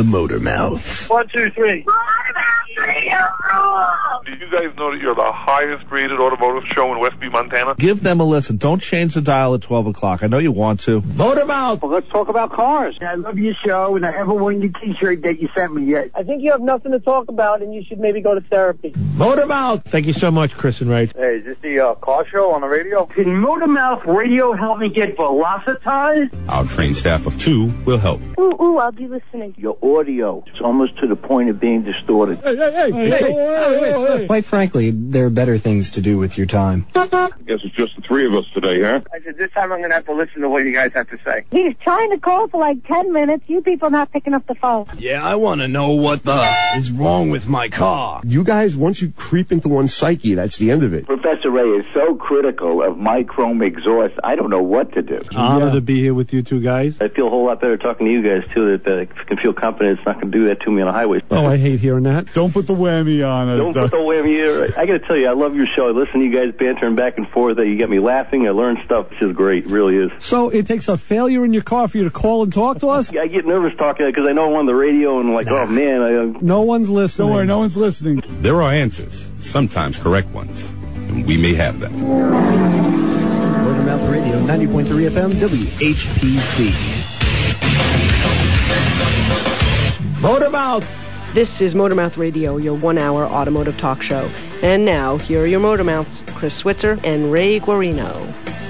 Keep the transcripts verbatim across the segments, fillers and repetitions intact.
the Motor Mouths. One, two, three. Do you guys know that you're the highest rated automotive show in Westby, Montana? Give them a listen. Don't change the dial at twelve o'clock. I know you want to. Motor Mouth. Well, let's talk about cars. I love your show, and I haven't worn your T-shirt that you sent me yet. I think you have nothing to talk about, and you should maybe go to therapy. Motor Mouth. Thank you so much, Chris and Ray. Hey, is this the uh, car show on the radio? Can Motor Mouth Radio help me get velocitized? Our trained staff of two will help. Ooh, ooh, I'll be listening. Your audio is almost to the point of being distorted. Hey, hey, hey, hey, hey, hey, hey. Quite frankly, there are better things to do with your time. I guess it's just the three of us today, huh? I said, this time I'm going to have to listen to what you guys have to say. He's trying to call for like ten minutes. You people not picking up the phone. Yeah, I want to know what the is wrong with my car. You guys, once you creep into one's psyche, that's the end of it. Professor Ray is so critical of my chrome exhaust, I don't know what to do. Honor yeah. to be here with you two guys. I feel a whole lot better talking to you guys, too, that uh, I can feel confident it's not going to do that to me on a highway. Oh, I hate hearing that. Don't put the whammy on us. Don't put the whammy here. I got to tell you, I love your show. I listen to you guys bantering back and forth. You get me laughing. I learn stuff. This is great. It really is. So it takes a failure in your car for you to call and talk to us? I get nervous talking because I know I'm on the radio and I'm like, nah. oh, man. I, uh... No one's listening. Don't worry, no one's listening. There are answers, sometimes correct ones, and we may have them. Motormouth Radio, ninety point three F M, W H P C. Motormouth. This is Motormouth Radio, your one-hour automotive talk show. And now, here are your Motormouths, Chris Switzer and Ray Guarino.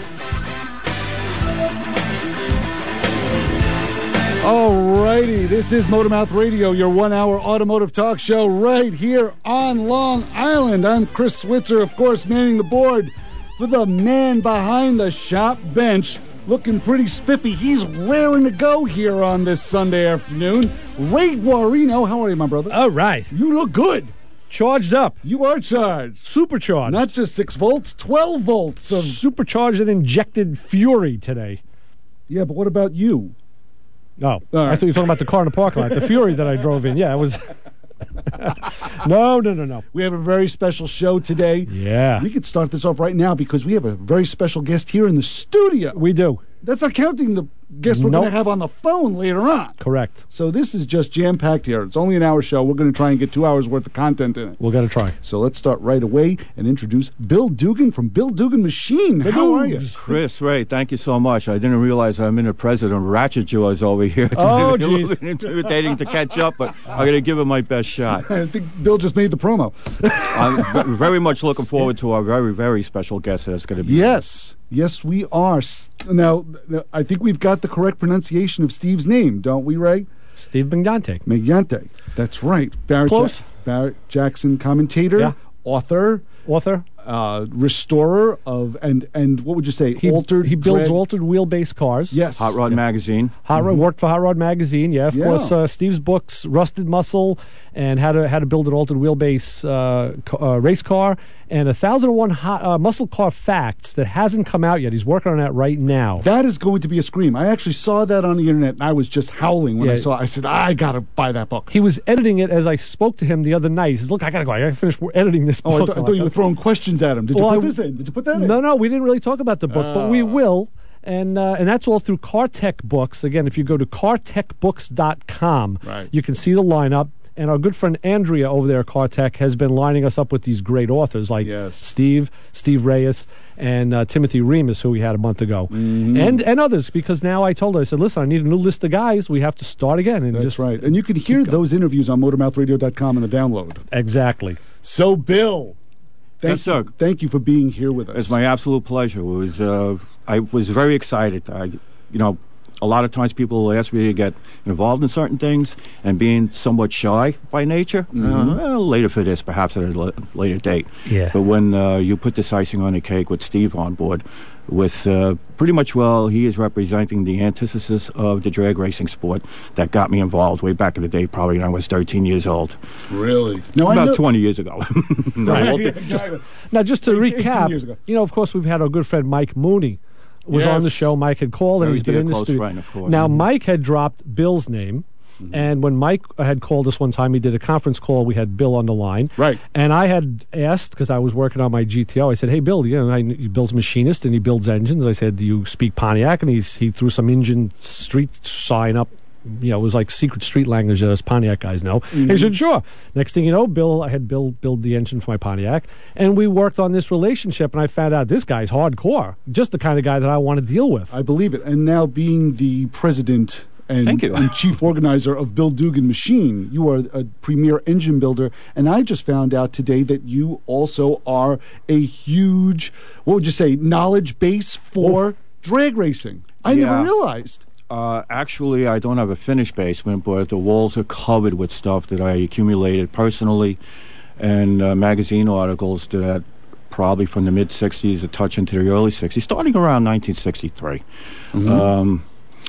Alrighty, this is Motormouth Radio, your one-hour automotive talk show right here on Long Island. I'm Chris Switzer, of course, manning the board for the man behind the shop bench. Looking pretty spiffy. He's raring to go here on this Sunday afternoon. Ray Guarino, how are you, my brother? All right. You look good. Charged up. You are charged. Supercharged. Not just six volts, twelve volts of... Supercharged and injected fury today. Yeah, but what about you? Oh, right. I thought you were talking about the car in the parking lot. The Fury that I drove in. Yeah, it was... no, no, no, no. We have a very special show today. Yeah. We could start this off right now because we have a very special guest here in the studio. We do. That's not counting the guest we're nope. going to have on the phone later on. Correct. So this is just jam-packed here. It's only an hour show. We're going to try and get two hours worth of content in it. We're going to try. So let's start right away and introduce Bill Dugan from Bill Dugan Machine. How Ooh. are you? Chris, Ray, thank you so much. I didn't realize I'm in the president of Ratchet Jaws over here. It's oh, a little bit intimidating to catch up, but I'm going to give it my best shot. I think Bill just made the promo. I'm very much looking forward to our very, very special guest that's going to be. Yes. Yes, we are. Now, I think we've got the correct pronunciation of Steve's name, don't we, Ray? Steve Magnante. Magnante. That's right. Barrett Close. Ja- Barrett Jackson, commentator, yeah. author, author, uh, restorer of and and what would you say? He, altered. He builds dread. altered wheelbase cars. Yes. Hot Rod yeah. Magazine. Hot Rod mm-hmm. worked for Hot Rod Magazine. Yeah, of yeah. course. Uh, Steve's books, Rusted Muscle, and how to how to build an altered wheelbase uh, uh, race car, and a thousand and one hot, uh, muscle car facts that hasn't come out yet. He's working on that right now. That is going to be a scream. I actually saw that on the internet, and I was just howling when yeah. I saw it. I said, I gotta buy that book. He was editing it as I spoke to him the other night. He says, "Look, I gotta go. I gotta finish editing this book." Oh, I, th- I thought you were throwing questions at him. Did well, you put I, this in? Did you put that in? No, no, we didn't really talk about the book, uh. but we will. And uh, and that's all through CarTech Books. Again, if you go to car tech books dot com, right. you can see the lineup. And our good friend Andrea over there at CarTech has been lining us up with these great authors like yes. Steve, Steve Reyes, and uh, Timothy Remus, who we had a month ago, mm-hmm. and and others. Because now I told her, I said, listen, I need a new list of guys. We have to start again. And that's just right. And you can hear those interviews on motormouth radio dot com in the download. Exactly. So, Bill, thank yes, you. Sir. Thank you for being here with us. It's my absolute pleasure. It was uh, I was very excited. I, you know. A lot of times people will ask me to get involved in certain things, and being somewhat shy by nature, mm-hmm. uh, well, later for this, perhaps at a l- later date. Yeah. But when uh, you put this icing on the cake with Steve on board, with uh, pretty much, well, he is representing the antithesis of the drag racing sport that got me involved way back in the day, probably when I was thirteen years old. Really? No, About I know- twenty years ago. no, right. well, yeah, exactly. Now, just to eighteen years recap, ago. you know, of course, we've had our good friend Mike Mooney was yes. on the show. Mike had called, and Very he's been dear, in the close studio. friend, of course. Now, Mm-hmm. Mike had dropped Bill's name, mm-hmm. and when Mike had called us one time, he did a conference call. We had Bill on the line. Right. And I had asked, because I was working on my G T O, I said, hey, Bill, you know, I, Bill's a machinist, and he builds engines. I said, do you speak Pontiac? And he's, he threw some engine street sign up you know, it was like secret street language that us Pontiac guys know. Mm-hmm. He said, sure. Next thing you know, Bill, I had Bill build the engine for my Pontiac, and we worked on this relationship, and I found out this guy's hardcore, just the kind of guy that I want to deal with. I believe it. And now being the president and, Thank you. and chief organizer of Bill Dugan Machine, you are a premier engine builder, and I just found out today that you also are a huge, what would you say, knowledge base for oh. drag racing. I Yeah. never realized. Uh, actually, I don't have a finished basement, but the walls are covered with stuff that I accumulated personally and uh, magazine articles that probably from the mid-sixties, a touch into the early sixties, starting around nineteen sixty-three. Mm-hmm. Um,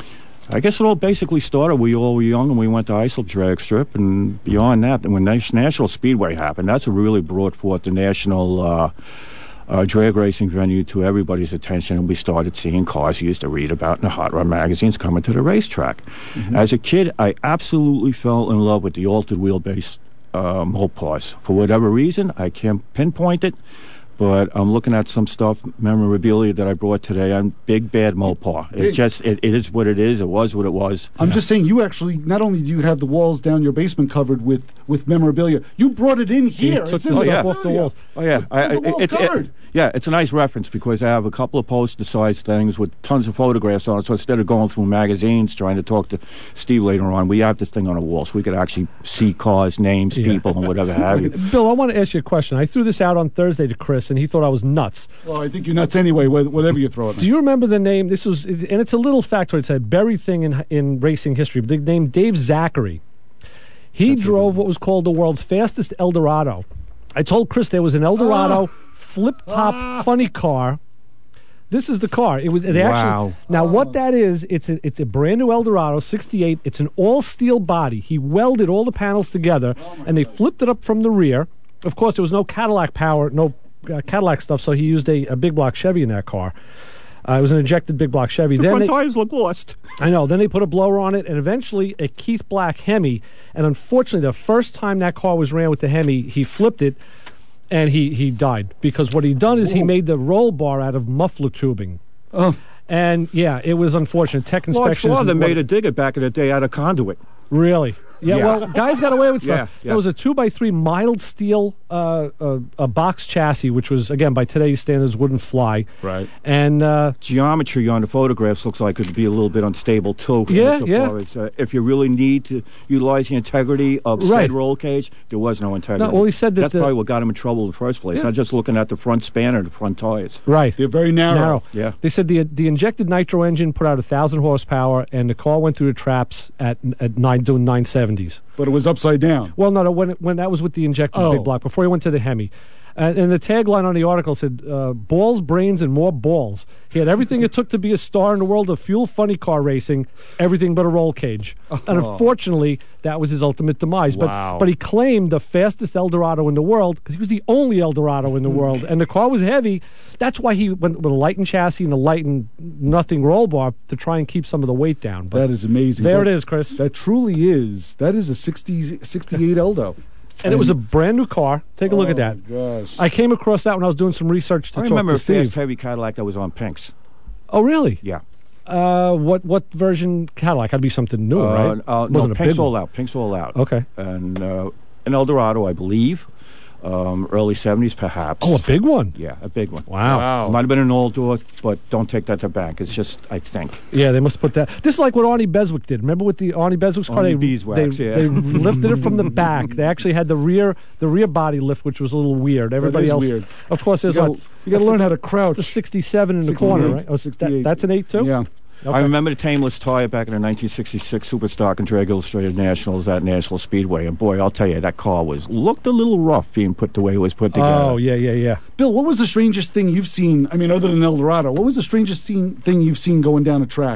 I guess it all basically started, we all were young and we went to Islip Drag Strip, and beyond that, when National Speedway happened, that's what really brought forth the national uh, uh, drag racing venue to everybody's attention, and we started seeing cars you used to read about in the hot rod magazines coming to the racetrack. Mm-hmm. As a kid, I absolutely fell in love with the altered wheelbase um, Mopars. For whatever reason, I can't pinpoint it, but I'm looking at some stuff, memorabilia that I brought today. I'm big bad Mopar. It's Big. just, it, it is what it is. It was what it was. I'm just saying, you actually, not only do you have the walls down your basement covered with, with memorabilia, you brought it in here. took It's the in stuff the off the area. walls. Oh, yeah. I, The I, wall's it's, it, covered. yeah, it's a nice reference because I have a couple of poster-sized things with tons of photographs on it. So instead of going through magazines trying to talk to Steve later on, we have this thing on a wall so we could actually see cars, names, Yeah. people, and whatever have you. Bill, I want to ask you a question. I threw this out on Thursday to Chris, and he thought I was nuts. Well, I think you're nuts anyway, wh- whatever you throw at me. Do you remember the name? This was, and it's a little factoid. It's a buried thing in in racing history. But the name Dave Zachary. He That's drove what was called the world's fastest Eldorado. I told Chris there was an Eldorado Ah. flip-top Ah. funny car. This is the car. It was. It Wow. actually. Now, what that is? It's a. It's a brand new Eldorado sixty-eight. It's an all-steel body. He welded all the panels together, and they flipped it up from the rear. Of course, there was no Cadillac power, no uh, Cadillac stuff, so he used a, a big block Chevy in that car. Uh, it was an injected big block Chevy. The then front they, tires look lost. I know. Then they put a blower on it, and eventually a Keith Black Hemi. And unfortunately, the first time that car was ran with the Hemi, he flipped it, and he, he died. Because what he done is he made the roll bar out of muffler tubing. Oh. And, yeah, it was unfortunate. Tech Large inspections... father made a digger back in the day out of conduit. Really? Yeah, Yeah. well, guys got away with stuff. Yeah, yeah. There was a two by three mild steel uh, uh, a box chassis, which was, again, by today's standards, wouldn't fly. Right. And uh, geometry on the photographs looks like it would be a little bit unstable, too. Yeah, so yeah. far as, uh, if you really need to utilize the integrity of Right. said roll cage, there was no integrity. No, well, he said that That's the- probably what got him in trouble in the first place. Yeah. Not just looking at the front span or the front tires. Right. They're very narrow. Narrow. Yeah. They said the the injected nitro engine put out a thousand horsepower, and the car went through the traps at at nine doing nine seventies. But it was upside down. Well, no, no, when it, when that was with the injected Oh. big block before he went to the Hemi. Uh, and the tagline on the article said, uh, balls, brains, and more balls. He had everything it took to be a star in the world of fuel funny car racing, everything but a roll cage. Oh. And unfortunately, that was his ultimate demise. Wow. But, but he claimed the fastest Eldorado in the world because he was the only Eldorado in the world. And the car was heavy. That's why he went with a lightened chassis and a lightened nothing roll bar to try and keep some of the weight down. But That is amazing. there That- it is, Chris. That truly is. That is a sixty, sixty-eight Eldo. And it was a brand new car. Take a look at that. Oh, gosh. I came across that when I was doing some research to I talk remember to a fast, Steve. heavy Cadillac that was on Pinks. Oh, really? Yeah. Uh, what what version Cadillac? Had to be something new, Uh, right? uh, no, Wasn't a Pink's big all one. out. Pink's all out. Okay. And uh, an Eldorado, I believe. Um, early seventies, perhaps. Oh, a big one. Yeah, a big one. Wow. Wow. It might have been an old door, but don't take that to bank. It's just, I think. Yeah, they must put that. This is like what Arnie Beswick did. Remember with the Arnie Beswick's car? Arnie They, Beeswax, they, yeah. they lifted it from the back. They actually had the rear the rear body lift, which was a little weird. Everybody is else, weird. of course, there's You gotta- a. you gotta that's learn a- how to crouch. It's the sixty-seven in the sixty-eight. corner, right? Oh, that, sixty-eight. that's an eight too. Yeah. Okay. I remember the tameless tire back in the nineteen sixty-six Superstock and Drag Illustrated Nationals at National Speedway. And boy, I'll tell you, that car was looked a little rough being put the way it was put together. Oh yeah, yeah, yeah. Bill, what was the strangest thing you've seen? I mean, other than Eldorado, what was the strangest scene, thing you've seen going down a track?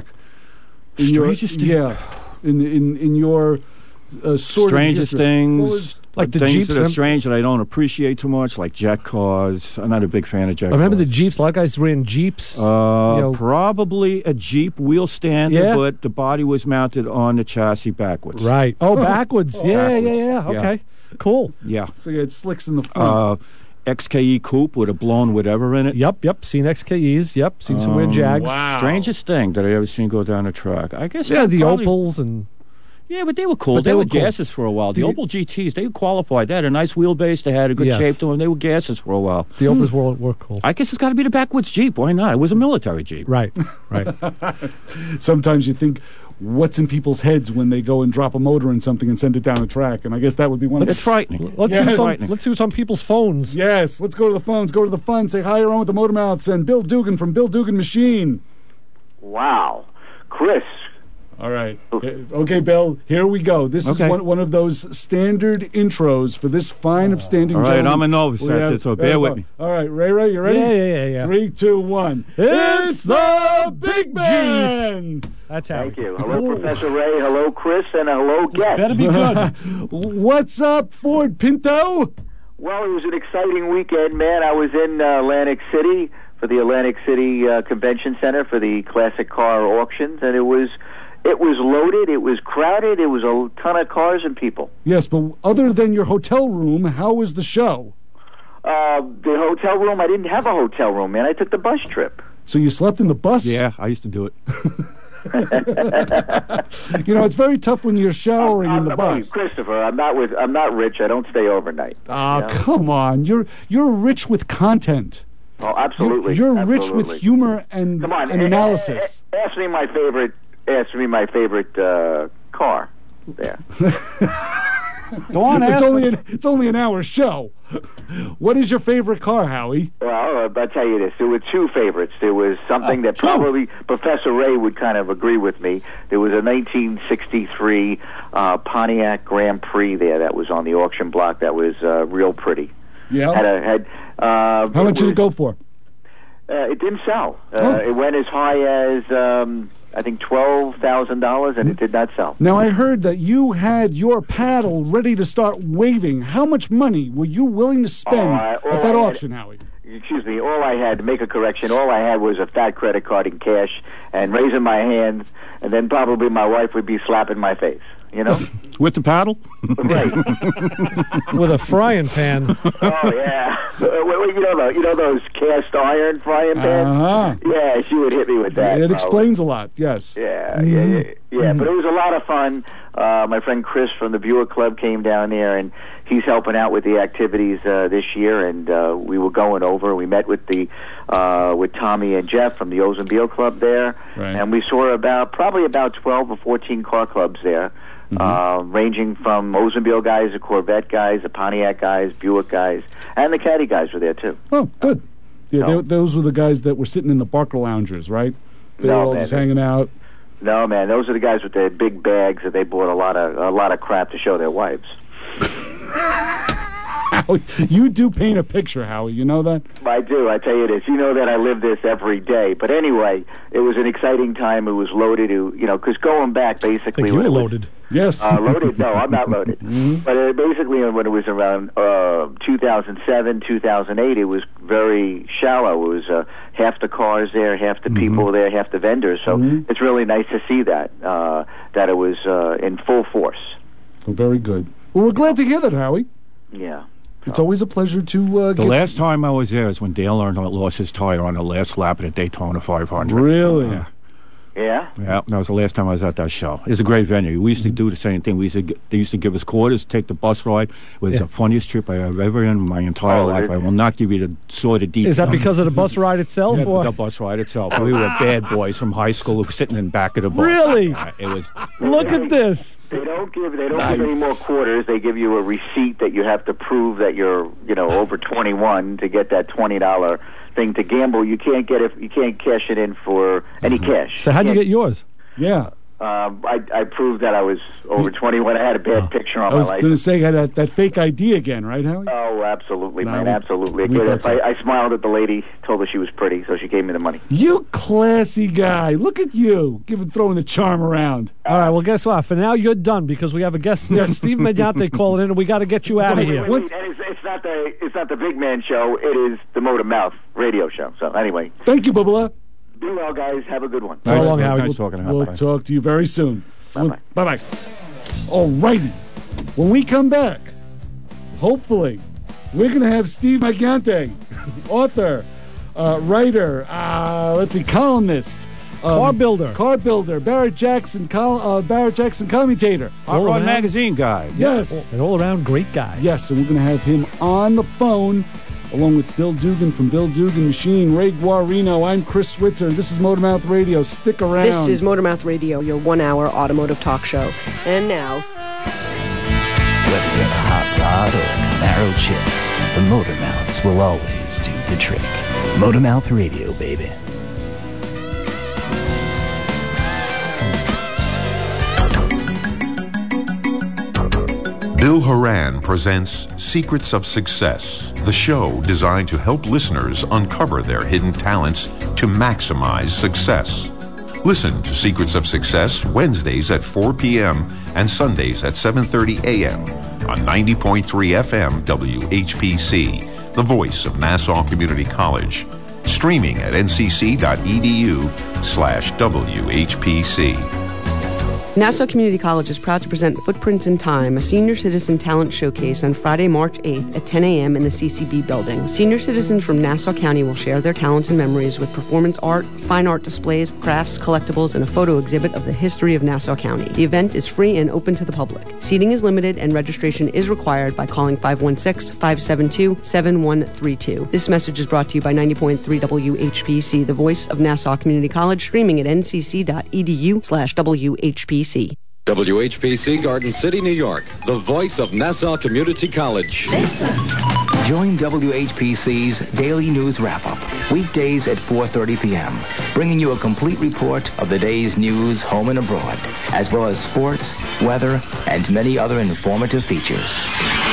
In Strangest thing? your, Yeah. In, in, in your uh, sort Strangest of history. things, What was, Like the things Jeeps, that are rem- strange that I don't appreciate too much, like jet cars. I'm not a big fan of jet I remember the cars. Jeeps. A lot of guys ran Jeeps. Uh, you know. Probably a Jeep wheel stander, Yeah. but the body was mounted on the chassis backwards. Right. Oh, backwards. yeah, Backwards. yeah, yeah. Yeah. Okay. Cool. Yeah. so you had slicks in the front. Uh, X K E coupe with a blown whatever in it. Yep, yep. Seen X K Es. Yep. Seen some weird Um, Jags. Strangest thing that I ever seen go down a track. I guess Yeah, I'd the probably- Opals and Yeah, but they were cool. But they, they were, were cool. gases for a while. The, The- Opel G Ts, they qualified. They had a nice wheelbase. They had a good Yes. shape to them. They were gases for a while. The Opels were, were cool. I guess it's got to be the backwoods Jeep. Why not? It was a military Jeep. Right, right. Sometimes you think, what's in people's heads when they go and drop a motor in something and send it down a track? And I guess that would be one of It's frightening. Let's, Yeah. see what's on, Frightening. let's see what's on people's phones. Yes, let's go to the phones, go to the fun, say hi, you're on with the Motor Mouths, and Bill Dugan from Bill Dugan Machine. Wow. Chris. All right. Okay, okay, Bill, here we go. This Okay. is one, one of those standard intros for this fine, upstanding All right, gentleman. I'm a novice We at have- this, so bear with me. All right, Ray Ray, you ready? Yeah, yeah, yeah, yeah. Three, two, one. It's the Big Man! That's how. Thank you. Hello, Professor Ray. Hello, Chris. And a hello, guest. Better be good. What's up, Ford Pinto? Well, it was an exciting weekend, man. I was in uh, Atlantic City for the Atlantic City uh, Convention Center for the classic car auctions, and it was it was loaded, it was crowded, it was a ton of cars and people. Yes, but other than your hotel room, how was the show? Uh, the hotel room, I didn't have a hotel room, man. I took the bus trip. So you slept in the bus? Yeah, I used to do it. You know, it's very tough when you're showering I'm, in the I'm, bus. Christopher, I'm not with. I'm not rich. I don't stay overnight. Ah, you know? come on. You're you're rich with content. Oh, absolutely. You're, you're rich absolutely. with humor and, Come on, and a- a- analysis. a- ask me my favorite. Ask me my favorite uh, car. There. Go on, It's ask only him. an, it's only an hour show. What is your favorite car, Howie? Well, uh, I'll tell you this. There were two favorites. There was something Oh, that two. probably Professor Ray would kind of agree with me. There was a nineteen sixty-three uh, Pontiac Grand Prix there that was on the auction block that was uh, real pretty. Yeah. Had a had. Uh, How much did was- it go for? Uh, it didn't sell. Uh, Oh. It went as high as um, I think twelve thousand dollars, and it did not sell. Now, I heard that you had your paddle ready to start waving. How much money were you willing to spend Oh, I- all at that I had- auction, Howie? Excuse me, all I had, to make a correction, all I had was a fat credit card in cash and raising my hands, and then probably my wife would be slapping my face, you know? With the paddle? Right. With a frying pan. Oh, yeah. Uh, well, you know, those, you know those cast iron frying pans? Uh-huh. Yeah, she would hit me with that. It probably. explains a lot, yes. Yeah, yeah, yeah, yeah. But it was a lot of fun. Uh, my friend Chris from the Buick Club came down there, and he's helping out with the activities uh, this year. And uh, we were going over. We met with the uh, with Tommy and Jeff from the Oldsmobile Club there, Right. and we saw about probably about twelve or fourteen car clubs there. Mm-hmm. Uh, ranging from Oldsmobile guys, the Corvette guys, the Pontiac guys, Buick guys, and the Caddy guys were there too. Oh, good. Yeah, No. they, those were the guys that were sitting in the Barker loungers, right? They No, were all man, just they- hanging out. No, man, those are the guys with the big bags that they bought a lot of a lot of crap to show their wives. Howie, you do paint a picture, Howie. You know that? I do. I tell you this. You know that I live this every day. But anyway, it was an exciting time. It was loaded. You know, because going back, I basically, think you when were it was- loaded. Yes. Uh, loaded? No, I'm not loaded. But uh, basically, when it was around uh, two thousand seven, two thousand eight, it was very shallow. It was uh, half the cars there, half the people were there, half the vendors. So it's really nice to see that uh, that it was uh, in full force. Oh, very good. Well, we're glad to hear that, Howie. Yeah. It's always a pleasure to uh, The get... last time I was there is when Dale Earnhardt lost his tire on the last lap at the Daytona five hundred. Really? Yeah. Yeah? Yeah, that was the last time I was at that show. It's a great venue. We used to do the same thing. We used to get, they used to give us quarters, take the bus ride. It was Yeah. the funniest trip I have ever in my entire Oh, life. it- I will not give you the sort of detail. Is that because of the bus ride itself? Yeah, or? the bus ride itself. We were bad boys from high school who were sitting in back of the bus. Really? Yeah, it was. Look at this. They don't give they don't give any more quarters. They give you a receipt that you have to prove that you're you know over twenty-one to get that twenty dollar thing to gamble. You can't get it. You can't cash it in for any cash. So how'd you can't- get yours? Yeah. Um, I, I proved that I was over twenty-one. I had a bad picture on I was my going to license. say, had that, that fake I D again, right, Howie? Oh, absolutely, No, man, we- absolutely. we Again, thought if so. I, I smiled at the lady, told her she was pretty, so she gave me the money. You classy guy. Look at you. Giving, throwing the charm around. All right, well, guess what? For now, you're done because we have a guest here, Steve Mediante, calling in, and we got to get you out of Wait, here. wait, wait, and it's, it's not the it's not the Big Man Show. It is the Motor Mouth radio show. So anyway, Thank you, Bubba. be well, guys. Have a good one. So long, Howie. Nice talking to you. We'll Bye. talk to you very soon. Bye-bye. We'll- Bye-bye. All righty. When we come back, hopefully, we're going to have Steve Mediante, author, uh, writer, uh, let's see, columnist, Um, Car builder. Car builder. Barrett Jackson, col- uh, Barrett Jackson commentator. Hot Rod Magazine guy. Yes. An all-around great guy. Yes, and we're going to have him on the phone along with Bill Dugan from Bill Dugan Machine, Ray Guarino. I'm Chris Switzer, and this is Motormouth Radio. Stick around. This is Motormouth Radio, your one-hour automotive talk show. And now... Whether you're a hot rod or a Camaro chick, the Motormouths will always do the trick. Motormouth Radio, baby. Bill Horan presents Secrets of Success, the show designed to help listeners uncover their hidden talents to maximize success. Listen to Secrets of Success Wednesdays at four p.m. and Sundays at seven thirty a.m. on ninety point three F M W H P C, the voice of Nassau Community College. Streaming at ncc.edu slash WHPC. Nassau Community College is proud to present Footprints in Time, a senior citizen talent showcase on Friday, March eighth at ten a.m. in the C C B building. Senior citizens from Nassau County will share their talents and memories with performance art, fine art displays, crafts, collectibles, and a photo exhibit of the history of Nassau County. The event is free and open to the public. Seating is limited and registration is required by calling five one six, five seven two, seven one three two. This message is brought to you by ninety point three W H P C, the voice of Nassau Community College, streaming at ncc.edu slash WHPC. W H P C, Garden City, New York, the voice of Nassau Community College. Join W H P C's Daily News Wrap-Up, weekdays at four thirty p.m., bringing you a complete report of the day's news home and abroad, as well as sports, weather, and many other informative features.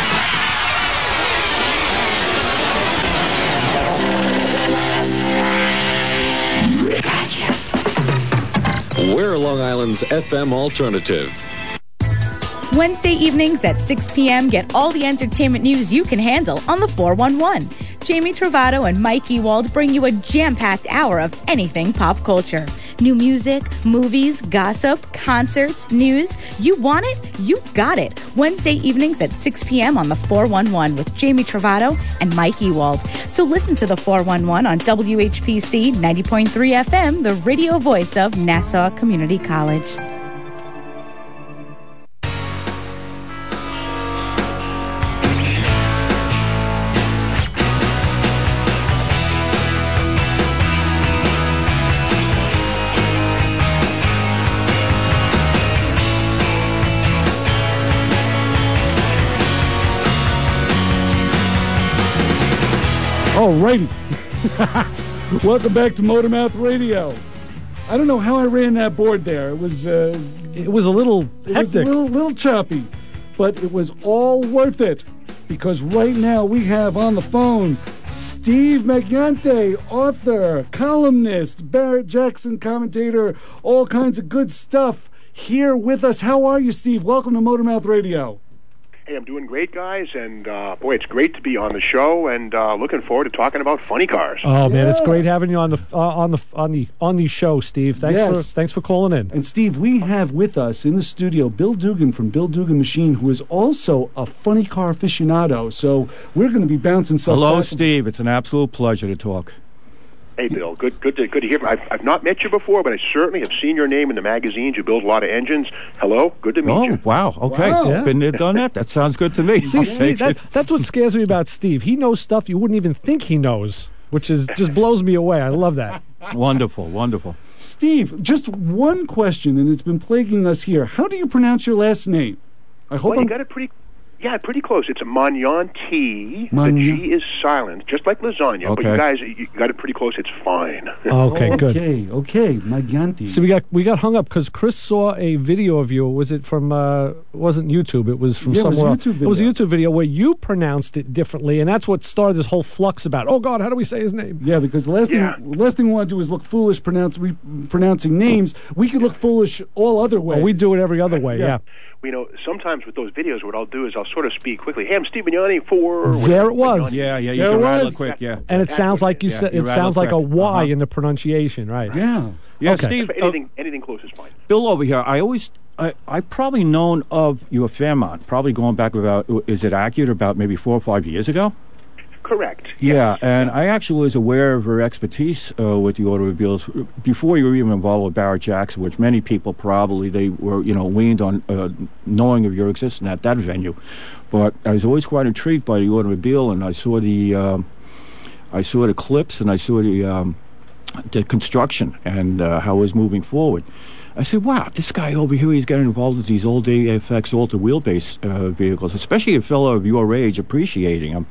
We're Long Island's F M alternative. Wednesday evenings at six p.m. get all the entertainment news you can handle on the four one one. Jamie Travato and Mike Ewald bring you a jam-packed hour of anything pop culture. New music, movies, gossip, concerts, news. You want it? You got it. Wednesday evenings at six p.m. on the four one one with Jamie Travato and Mike Ewald. So listen to the four one one on W H P C ninety point three F M, the radio voice of Nassau Community College. Alrighty. Welcome back to Motormouth Radio. I don't know how I ran that board there. It was uh, it was a little it was a hectic. little, little choppy, but it was all worth it because right now we have on the phone Steve Magnante, author, columnist, Barrett Jackson commentator, all kinds of good stuff here with us. How are you, Steve? Welcome to Motormouth Radio. Hey, I'm doing great, guys, and uh, boy, it's great to be on the show, and uh, looking forward to talking about funny cars. Oh man, Yeah. it's great having you on the uh, on the on the on the show, Steve. Thanks Yes. for thanks for calling in. And Steve, we have with us in the studio Bill Dugan from Bill Dugan Machine, who is also a funny car aficionado. So we're going to be bouncing stuff. Hello, back- Steve. It's an absolute pleasure to talk. Hey, Bill, good, good, to, good to hear. I've, I've not met you before, but I certainly have seen your name in the magazines. You build a lot of engines. Hello, good to meet Oh, you. wow. Okay. Wow. Yeah. Been there, done that. That sounds good to me. See, I'll Steve, take that, it. that's what scares me about Steve. He knows stuff you wouldn't even think he knows, which is just blows me away. I love that. Wonderful, wonderful. Steve, just one question, and it's been plaguing us here. How do you pronounce your last name? I hope Well, you I'm... got it pretty. Yeah, pretty close. It's a Magnanti. Magnan- The G is silent, just like lasagna. But Okay. you guys, you got it pretty close. It's fine. Okay, good. Okay, okay, Magnanti. So we got we got hung up because Chris saw a video of you. Was it from? Uh, it wasn't YouTube. It was from Yeah, it was a somewhere. else. YouTube It was a video. YouTube video where you pronounced it differently, and that's what started this whole flux about. Oh God, how do we say his name? Yeah, because the last Yeah. thing last thing we want to do is look foolish pronounce, re, pronouncing names. We could look foolish all other ways. Well, we do it every other way. Yeah. Yeah. You know, sometimes with those videos, what I'll do is I'll sort of speak quickly. Hey, I'm Steve Magnani for... There it was. Yeah, yeah, you There can it rattle was. it quick, yeah. And it sounds like you Yeah, said. you It rattle sounds like a quick. Y Uh-huh. in the pronunciation, right? Yeah. Yeah, Okay. Steve, uh, Anything, anything close is fine. Bill over here, I always, I, I've probably known of you a fair amount, probably going back about, is it accurate, about maybe four or five years ago? Correct. Yeah, and I actually was aware of her expertise uh, with the automobiles before you were even involved with Barrett Jackson, which many people probably, they were, you know, weaned on uh, knowing of your existence at that venue. But I was always quite intrigued by the automobile, and I saw the, um, I saw the clips, and I saw the, um, the construction and uh, how it was moving forward. I said, wow, this guy over here, he's getting involved with these old A F X altered wheelbase uh, vehicles, especially a fellow of your age appreciating them.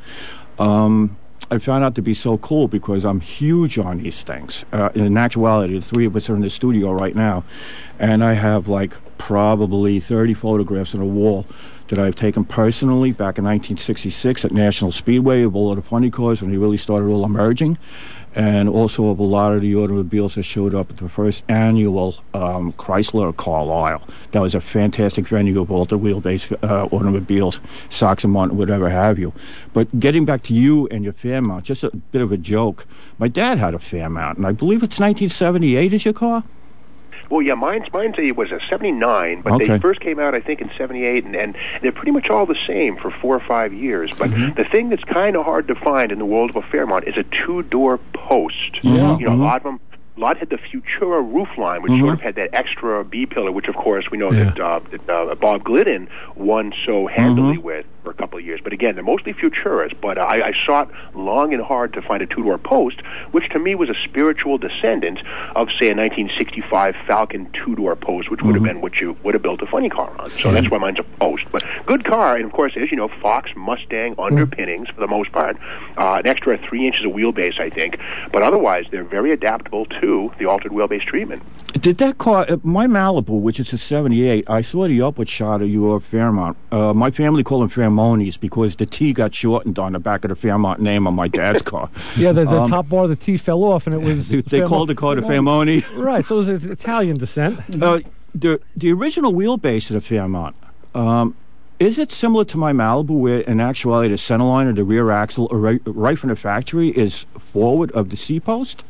Um, I found out to be so cool because I'm huge on these things. Uh, in actuality, the three of us are in the studio right now, and I have like probably thirty photographs on a wall that I've taken personally back in nineteen sixty-six at National Speedway of all of the funny cars when they really started all emerging, and also of a lot of the automobiles that showed up at the first annual um, Chrysler Carlisle. That was a fantastic venue of all the wheelbase uh, automobiles, Sox and Martin, whatever have you. But getting back to you and your Fairmount, just a bit of a joke. My dad had a Fairmount, and I believe it's nineteen seventy-eight is your car? Well, yeah, mine's, mine's a, was a seventy-nine, but Okay. they first came out, I think, in seventy-eight, and, and they're pretty much all the same for four or five years. But Mm-hmm. the thing that's kind of hard to find in the world of a Fairmont is a two-door post. Yeah. You know, Mhm. a lot of them... A lot had the Futura roofline, which Mhm. sort of had that extra B-pillar, which, of course, we know Yeah. that, uh, that uh, Bob Glidden won so handily Mhm. with for a couple of years. But again, they're mostly Futuras. But uh, I, I sought long and hard to find a two-door post, which to me was a spiritual descendant of, say, a nineteen sixty-five Falcon two-door post, which would have been what you would have built a funny car on. So that's why mine's a post. But good car, and of course, as you know, Fox Mustang underpinnings for the most part. Uh, an extra three inches of wheelbase, I think. But otherwise, they're very adaptable to the altered wheelbase treatment. Did that car, uh, my Malibu, which is a seventy-eight, I saw the upward shot of your Fairmont. Uh, my family called them Fairmonies because the T got shortened on the back of the Fairmont name on my dad's car. Yeah, the, the Um, top bar of the T fell off, and it was... They, they called the car the Fairmoni. Right, so it was an Italian descent. Uh, the, the original wheelbase of the Fairmont, um, is it similar to my Malibu where in actuality the centerline or the rear axle or right, right from the factory is forward of the C-post?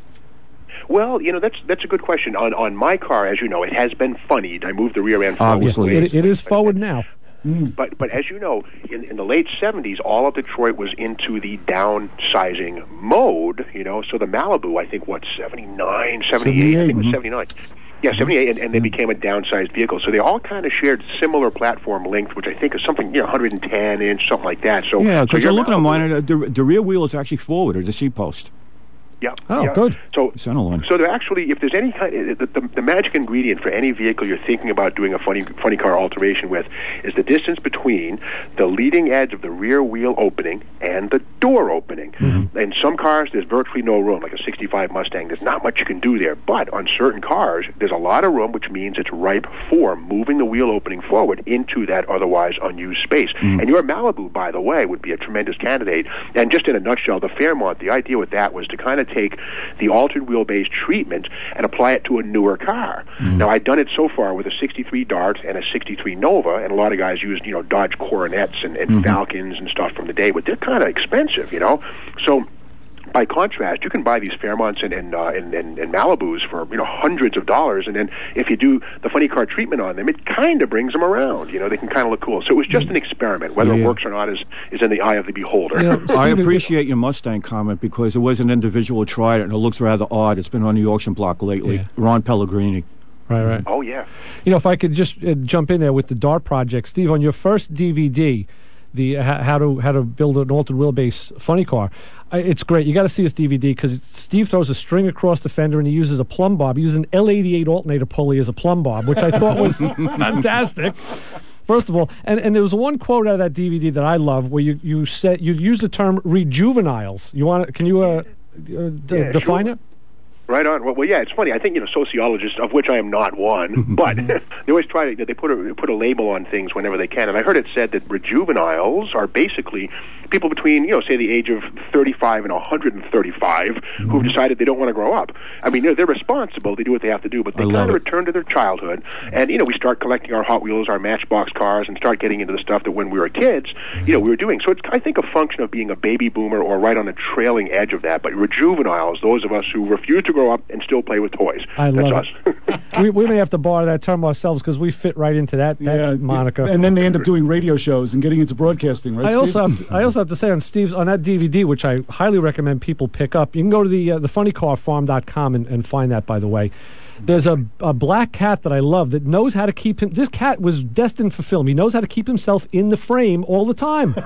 Well, you know, that's that's a good question. On on my car, as you know, it has been funnied. I moved the rear end forward. Obviously. It, it is forward now. But but as you know, in, in the late seventies, all of Detroit was into the downsizing mode, you know, so the Malibu, I think, what, seventy-nine, seventy-eight? I think it was seventy-nine. Yeah, seventy-eight, and, and they became a downsized vehicle. So they all kind of shared similar platform length, which I think is something, you know, one hundred ten inch, something like that. So Yeah, so because your you're looking at Malibu- mine, uh, the, the rear wheel is actually forward of the C-post. Yeah. Oh, yeah. good. So, Centerline. so there actually, if there's any kind, the, the, the magic ingredient for any vehicle you're thinking about doing a funny funny car alteration with is the distance between the leading edge of the rear wheel opening and the door opening. Mm-hmm. In some cars, there's virtually no room, like a sixty-five Mustang. There's not much you can do there. But on certain cars, there's a lot of room, which means it's ripe for moving the wheel opening forward into that otherwise unused space. Mm-hmm. And your Malibu, by the way, would be a tremendous candidate. And just in a nutshell, the Fairmont, the idea with that was to kind of take the altered wheelbase treatment and apply it to a newer car. Mm-hmm. Now, I've done it so far with a sixty-three Dart and a sixty-three Nova, and a lot of guys used, you know, Dodge Coronets and, and Mm-hmm. Falcons and stuff from the day, but they're kind of expensive, you know? So, by contrast, you can buy these Fairmonts and and, uh, and and and Malibus for, you know, hundreds of dollars, and then if you do the funny car treatment on them, it kind of brings them around. You know, they can kind of look cool. So it was just an experiment. Whether Yeah. it works or not is is in the eye of the beholder. You know, I Steve, appreciate your Mustang comment because it was an individual who tried it and it looks rather odd. It's been on the auction block lately. Yeah. Ron Pellegrini. Right, right. Oh yeah. You know, if I could just uh, jump in there with the Dart project, Steve, on your first D V D, the uh, how to how to build an altered wheelbase funny car, uh, it's great. You got to see this D V D because Steve throws a string across the fender and he uses a plumb bob. He uses an L eighty-eight alternator pulley as a plumb bob, which I thought was fantastic. First of all, and, and there was one quote out of that D V D that I love where you you said you used the term rejuveniles. You want to? Can you uh, uh, d- Yeah, define sure. it? Right on. Well, well, yeah, it's funny. I think, you know, sociologists, of which I am not one, but they always try to, they put a, put a label on things whenever they can. And I heard it said that rejuveniles are basically people between, you know, say the age of thirty-five and one hundred thirty-five mm-hmm. who've decided they don't want to grow up. I mean, they're, they're responsible. They do what they have to do, but they I kind love of it. return to their childhood. And, you know, we start collecting our Hot Wheels, our Matchbox cars, and start getting into the stuff that when we were kids, you know, we were doing. So it's, I think, a function of being a baby boomer or right on the trailing edge of that. But rejuveniles, those of us who refuse to grow up and still play with toys. I That's love us. it. we, we may have to borrow that term ourselves because we fit right into that, that Yeah, moniker. And then they end up doing radio shows and getting into broadcasting, right, I Steve? also have to, I also have to say on Steve's on that D V D, which I highly recommend people pick up. You can go to the uh, the funny car farm dot com and, and find that. By the way, there's a a black cat that I love that knows how to keep him. This cat was destined for film. He knows how to keep himself in the frame all the time.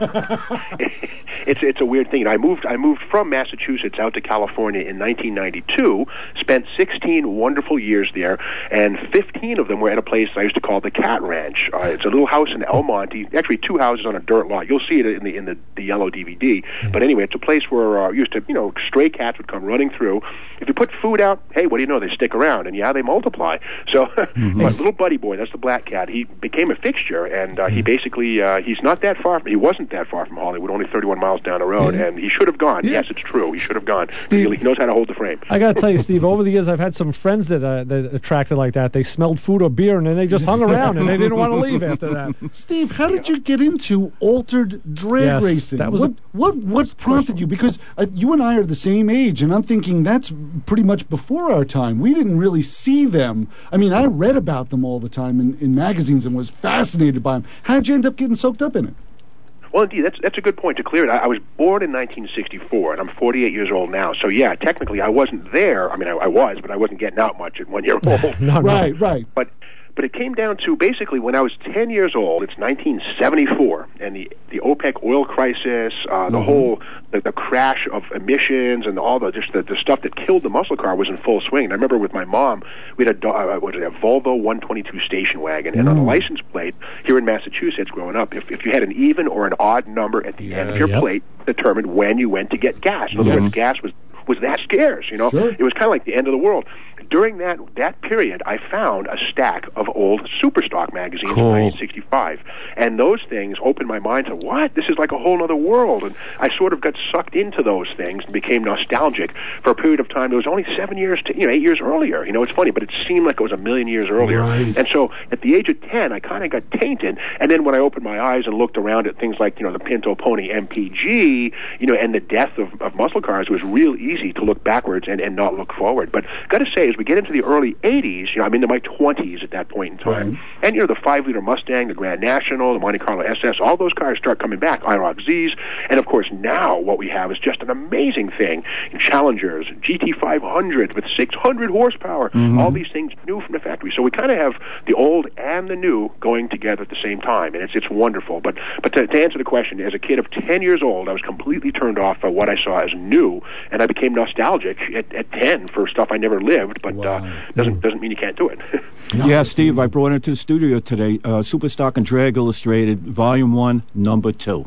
it's it's a weird thing. I moved I moved from Massachusetts out to California in nineteen ninety-two. Spent sixteen wonderful years there, and fifteen of them were at a place I used to call the Cat Ranch. Uh, it's a little house in El Monte, actually two houses on a dirt lot. You'll see it in the in the, the yellow D V D. But anyway, it's a place where uh, used to you know stray cats would come running through. If you put food out, hey, what do you know? They stick around, and yeah, they multiply. So, Mm-hmm. my little buddy boy, that's the black cat. He became a fixture, and uh, he basically uh, he's not that far. He wasn't that far from Hollywood, only thirty-one miles down the road, Yeah. and he should have gone. Yeah. Yes, it's true. He should have gone. Steve- He knows how to hold the frame. I got to tell you, Steve, over the years I've had some friends that uh, that attracted like that. They smelled food or beer, and then they just hung around, and they didn't want to leave after that. Steve, how did you get into altered drag Yes, racing? that was what, a- what what prompted you? Because uh, you and I are the same age, and I'm thinking that's pretty much before our time. We didn't really see them. I mean, I read about them all the time in, in magazines and was fascinated by them. How'd you end up getting soaked up in it? Well, indeed, that's that's a good point to clear it. I, I was born in nineteen sixty-four, and I'm forty-eight years old now. So yeah, technically, I wasn't there. I mean, I, I was, but I wasn't getting out much at one year old. No, no. Right, right. But but it came down to basically when I was ten years old. It's nineteen seventy-four, and the the OPEC oil crisis, uh, the Mhm. whole the, the crash of emissions, and all the just the, the stuff that killed the muscle car was in full swing. And I remember with my mom, we had a do- uh, what is it, a Volvo one twenty-two station wagon, and on the license plate here in Massachusetts, growing up, if if you had an even or an odd number at the end of your Yep. plate, determined when you went to get gas. In other Yes. words, gas was was that scarce, you know? Sure. It was kind of like the end of the world. During that that period, I found a stack of old Superstock magazines Cool. from nineteen sixty-five. And those things opened my mind to, what? This is like a whole other world. And I sort of got sucked into those things and became nostalgic for a period of time that was only seven years, to, you know, eight years earlier. You know, it's funny, but it seemed like it was a million years earlier. Right. And so at the age of ten, I kind of got tainted. And then when I opened my eyes and looked around at things like, you know, the Pinto Pony M P G, you know, and the death of, of muscle cars, it was real easy to look backwards and, and not look forward. But got to say, as we get into the early eighties, you know, I'm into my twenties at that point in time. Right. And, you know, the five-liter Mustang, the Grand National, the Monte Carlo S S, all those cars start coming back, I ROC Zs. And, of course, now what we have is just an amazing thing. Challengers, G T five hundreds with six hundred horsepower, Mhm. all these things new from the factory. So we kind of have the old and the new going together at the same time, and it's it's wonderful. But but to, to answer the question, as a kid of ten years old, I was completely turned off by what I saw as new, and I became nostalgic at, at ten for stuff I never lived, but uh, doesn't doesn't mean you can't do it. Yeah, Steve, I brought into the studio today uh, Superstock and Drag Illustrated, Volume one, Number two.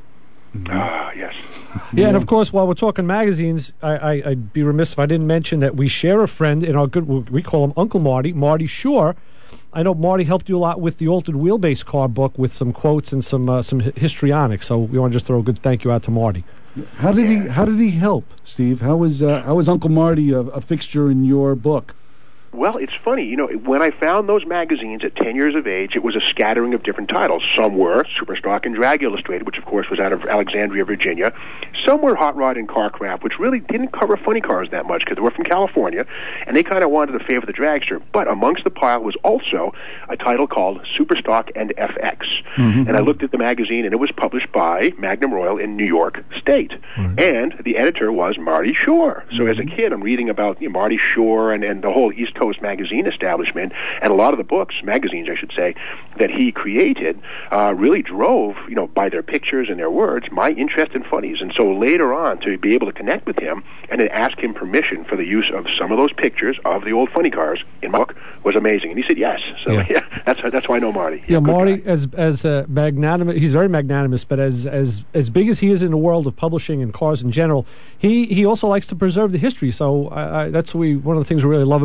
Ah, yes. Yeah, and of course, while we're talking magazines, I, I, I'd be remiss if I didn't mention that we share a friend in our good, we call him Uncle Marty, Marty Shore. I know Marty helped you a lot with the Altered Wheelbase car book with some quotes and some uh, some histrionics, so we want to just throw a good thank you out to Marty. How did he How did he help, Steve? How was uh, How was Uncle Marty a, a fixture in your book? Well, it's funny, you know, when I found those magazines at ten years of age, it was a scattering of different titles. Some were Superstock and Drag Illustrated, which of course was out of Alexandria, Virginia. Some were Hot Rod and Carcraft, which really didn't cover funny cars that much because they were from California, and they kind of wanted to favor the dragster. But amongst the pile was also a title called Superstock and F X. Mm-hmm. And I looked at the magazine, and it was published by Magnum Royal in New York State. Mm-hmm. And the editor was Marty Shore. So as a kid, I'm reading about you know, Marty Shore and, and the whole East Coast magazine establishment, and a lot of the books, magazines I should say, that he created uh, really drove, you know, by their pictures and their words, my interest in funnies. And so later on, to be able to connect with him and then ask him permission for the use of some of those pictures of the old funny cars in my book was amazing. And he said yes. So Yeah. yeah, that's that's why I know Marty. Yeah, good Marty, guy. as as uh, magnanimous, he's very magnanimous, but as as as big as he is in the world of publishing and cars in general, he he also likes to preserve the history. So I, I, that's we one of the things we really love about Marty.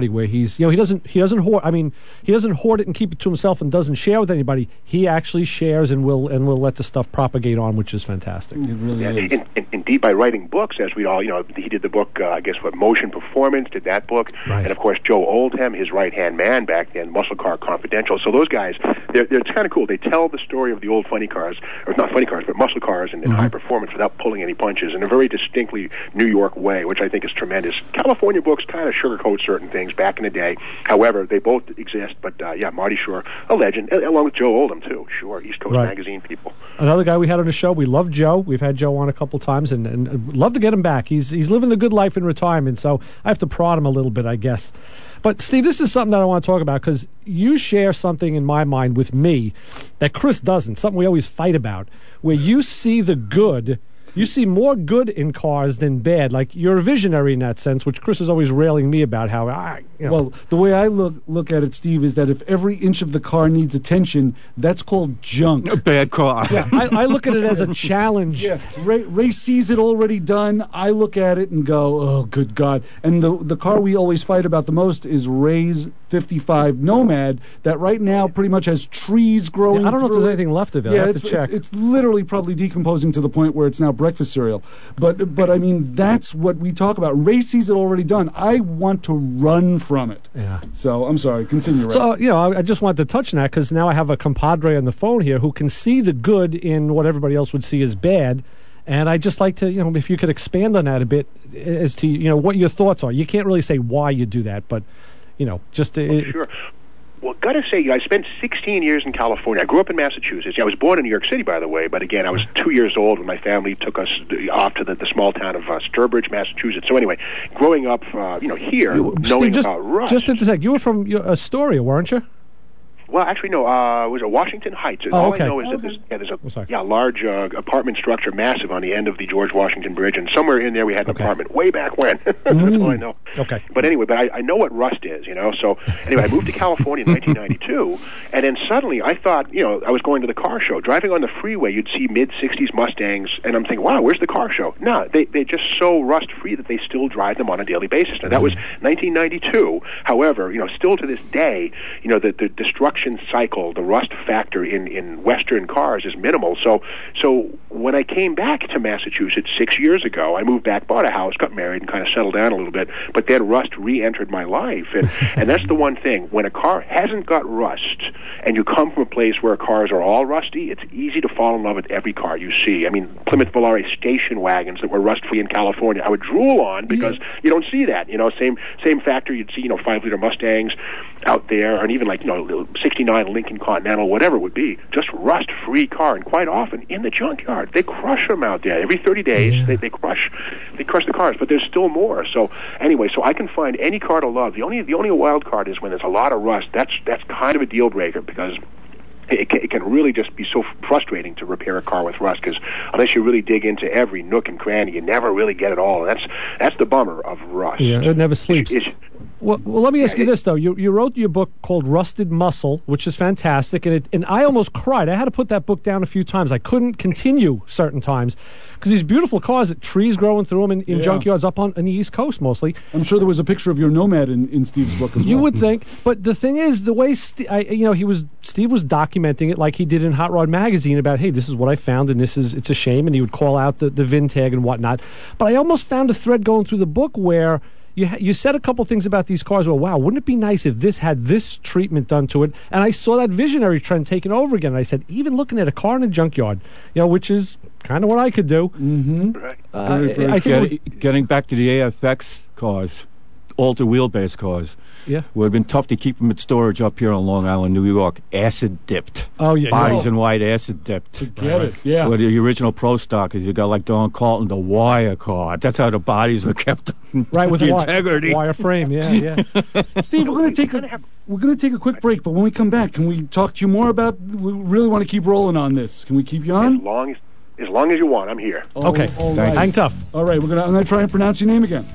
Marty, where he's, you know, he doesn't, he doesn't hoard. I mean, he doesn't hoard it and keep it to himself and doesn't share with anybody. He actually shares and will and will let the stuff propagate on, which is fantastic. It really Yeah, is. in, in, indeed, by writing books, as we all, you know, he did the book, uh, I guess, what, Motion Performance, did that book. Right. And, of course, Joe Oldham, his right-hand man back then, Muscle Car Confidential. So those guys, they're, they're it's kind of cool. They tell the story of the old funny cars, or not funny cars, but muscle cars and, and Mm-hmm. high performance without pulling any punches in a very distinctly New York way, which I think is tremendous. California books kind of sugarcoat certain things back in the day. However, they both exist. But, uh, yeah, Marty Shore, a legend, along with Joe Oldham, too. Sure, East Coast Right. Magazine people. Another guy we had on the show, we love Joe. We've had Joe on a couple times, and, and uh, love to get him back. He's he's living a good life in retirement, so I have to prod him a little bit, I guess. But, Steve, this is something that I want to talk about, because you share something in my mind with me that Chris doesn't, something we always fight about, where you see the good. You see more good in cars than bad. Like, you're a visionary in that sense, which Chris is always railing me about how I, you know. Well, the way I look look at it, Steve, is that if every inch of the car needs attention, that's called junk. A bad car. Yeah, I, I look at it as a challenge. Yeah, Ray, Ray sees it already done. I look at it and go, oh, good God. And the the car we always fight about the most is Ray's fifty-five Nomad that right now pretty much has trees growing Yeah, I don't know if through there's it. anything left of it. I Yeah, have it's, to check. It's, it's literally probably decomposing to the point where it's now breakfast cereal. But, but I mean, that's what we talk about. Ray sees it already done. I want to run from it. Yeah. So, I'm sorry. Continue, Ray. So, you know, I, I just wanted to touch on that because now I have a compadre on the phone here who can see the good in what everybody else would see as bad. And I'd just like to, you know, if you could expand on that a bit as to, you know, what your thoughts are. You can't really say why you do that, but, you know, just... Oh, it, sure. Well, got to say, I spent sixteen years in California. I grew up in Massachusetts. I was born in New York City, by the way, but again, I was two years old when my family took us off to the, the small town of uh, Sturbridge, Massachusetts. So anyway, growing up, uh, you know, here, you, knowing Steve, just, about Rust. Just to say, you were from uh, Astoria, weren't you? Well, actually, no. Uh, it was a Washington Heights. Oh, All okay. I know is Oh, that okay. there's, yeah, there's a Oh, yeah, large uh, apartment structure, massive, on the end of the George Washington Bridge, and somewhere in there we had an Okay. apartment way back when. That's Mm. all I know. Okay. But anyway, but I, I know what Rust is, you know. So anyway, I moved to California in nineteen ninety-two, and then suddenly I thought, you know, I was going to the car show. Driving on the freeway, you'd see mid sixties Mustangs, and I'm thinking, wow, where's the car show? No, they, they're just so rust-free that they still drive them on a daily basis. Now, that was nineteen ninety-two. However, you know, still to this day, you know, the, the destruction cycle, the rust factor in, in Western cars is minimal. So, so when I came back to Massachusetts six years ago, I moved back, bought a house, got married, and kind of settled down a little bit. But then rust re-entered my life, and and that's the one thing. When a car hasn't got rust, and you come from a place where cars are all rusty, it's easy to fall in love with every car you see. I mean, Plymouth Volare station wagons that were rust-free in California, I would drool on because you don't see that. You know, same same factor. You'd see, you know, five-liter Mustangs out there, and even like, you know, sixty-nine Lincoln Continental, whatever it would be, just rust-free car. And quite often in the junkyard, they crush them out there. Every thirty days, yeah. they, they crush, they crush the cars. But there's still more. So anyway, so I can find any car to love. The only the only wild card is when there's a lot of rust. That's that's kind of a deal breaker because It can, it can really just be so frustrating to repair a car with rust because unless you really dig into every nook and cranny, you never really get it all. And that's that's the bummer of rust. Yeah, it never sleeps. It's, it's, well, well, let me ask yeah, you this though: you you wrote your book called Rusted Muscle, which is fantastic, and it and I almost cried. I had to put that book down a few times. I couldn't continue certain times because these beautiful cars, trees growing through them in, in yeah. junkyards up on, on the East Coast mostly. I'm sure there was a picture of your Nomad in, in Steve's book as well. You would think, but the thing is, the way St- I, you know he was Steve was documenting it like he did in Hot Rod Magazine about, hey, this is what I found, and this is it's a shame, and he would call out the the V I N tag and whatnot. But I almost found a thread going through the book where you you said a couple things about these cars. Well, wow, wouldn't it be nice if this had this treatment done to it? And I saw that visionary trend taken over again. And I said, even looking at a car in a junkyard, you know, which is kind of what I could do. Mm-hmm. Right. Uh, very, very I think get, getting back to the A F X cars, alter wheelbase cars. Yeah, would have been tough to keep them in storage up here on Long Island, New York. Acid dipped. Oh yeah, bodies no. in white, acid dipped. Get right. it? Yeah. Well, the original Pro Stock is you got like Don Carlton, the wire car. That's how the bodies were kept. Right with the wi- integrity, wire frame. Yeah, yeah. Steve, we're going to take a we're going to take a quick break, but when we come back, can we talk to you more about? We really want to keep rolling on this. Can we keep you on? As long as. As long as you want, I'm here. Oh, okay, all right. Hang tough. All right, we're gonna. I'm gonna try and pronounce your name again.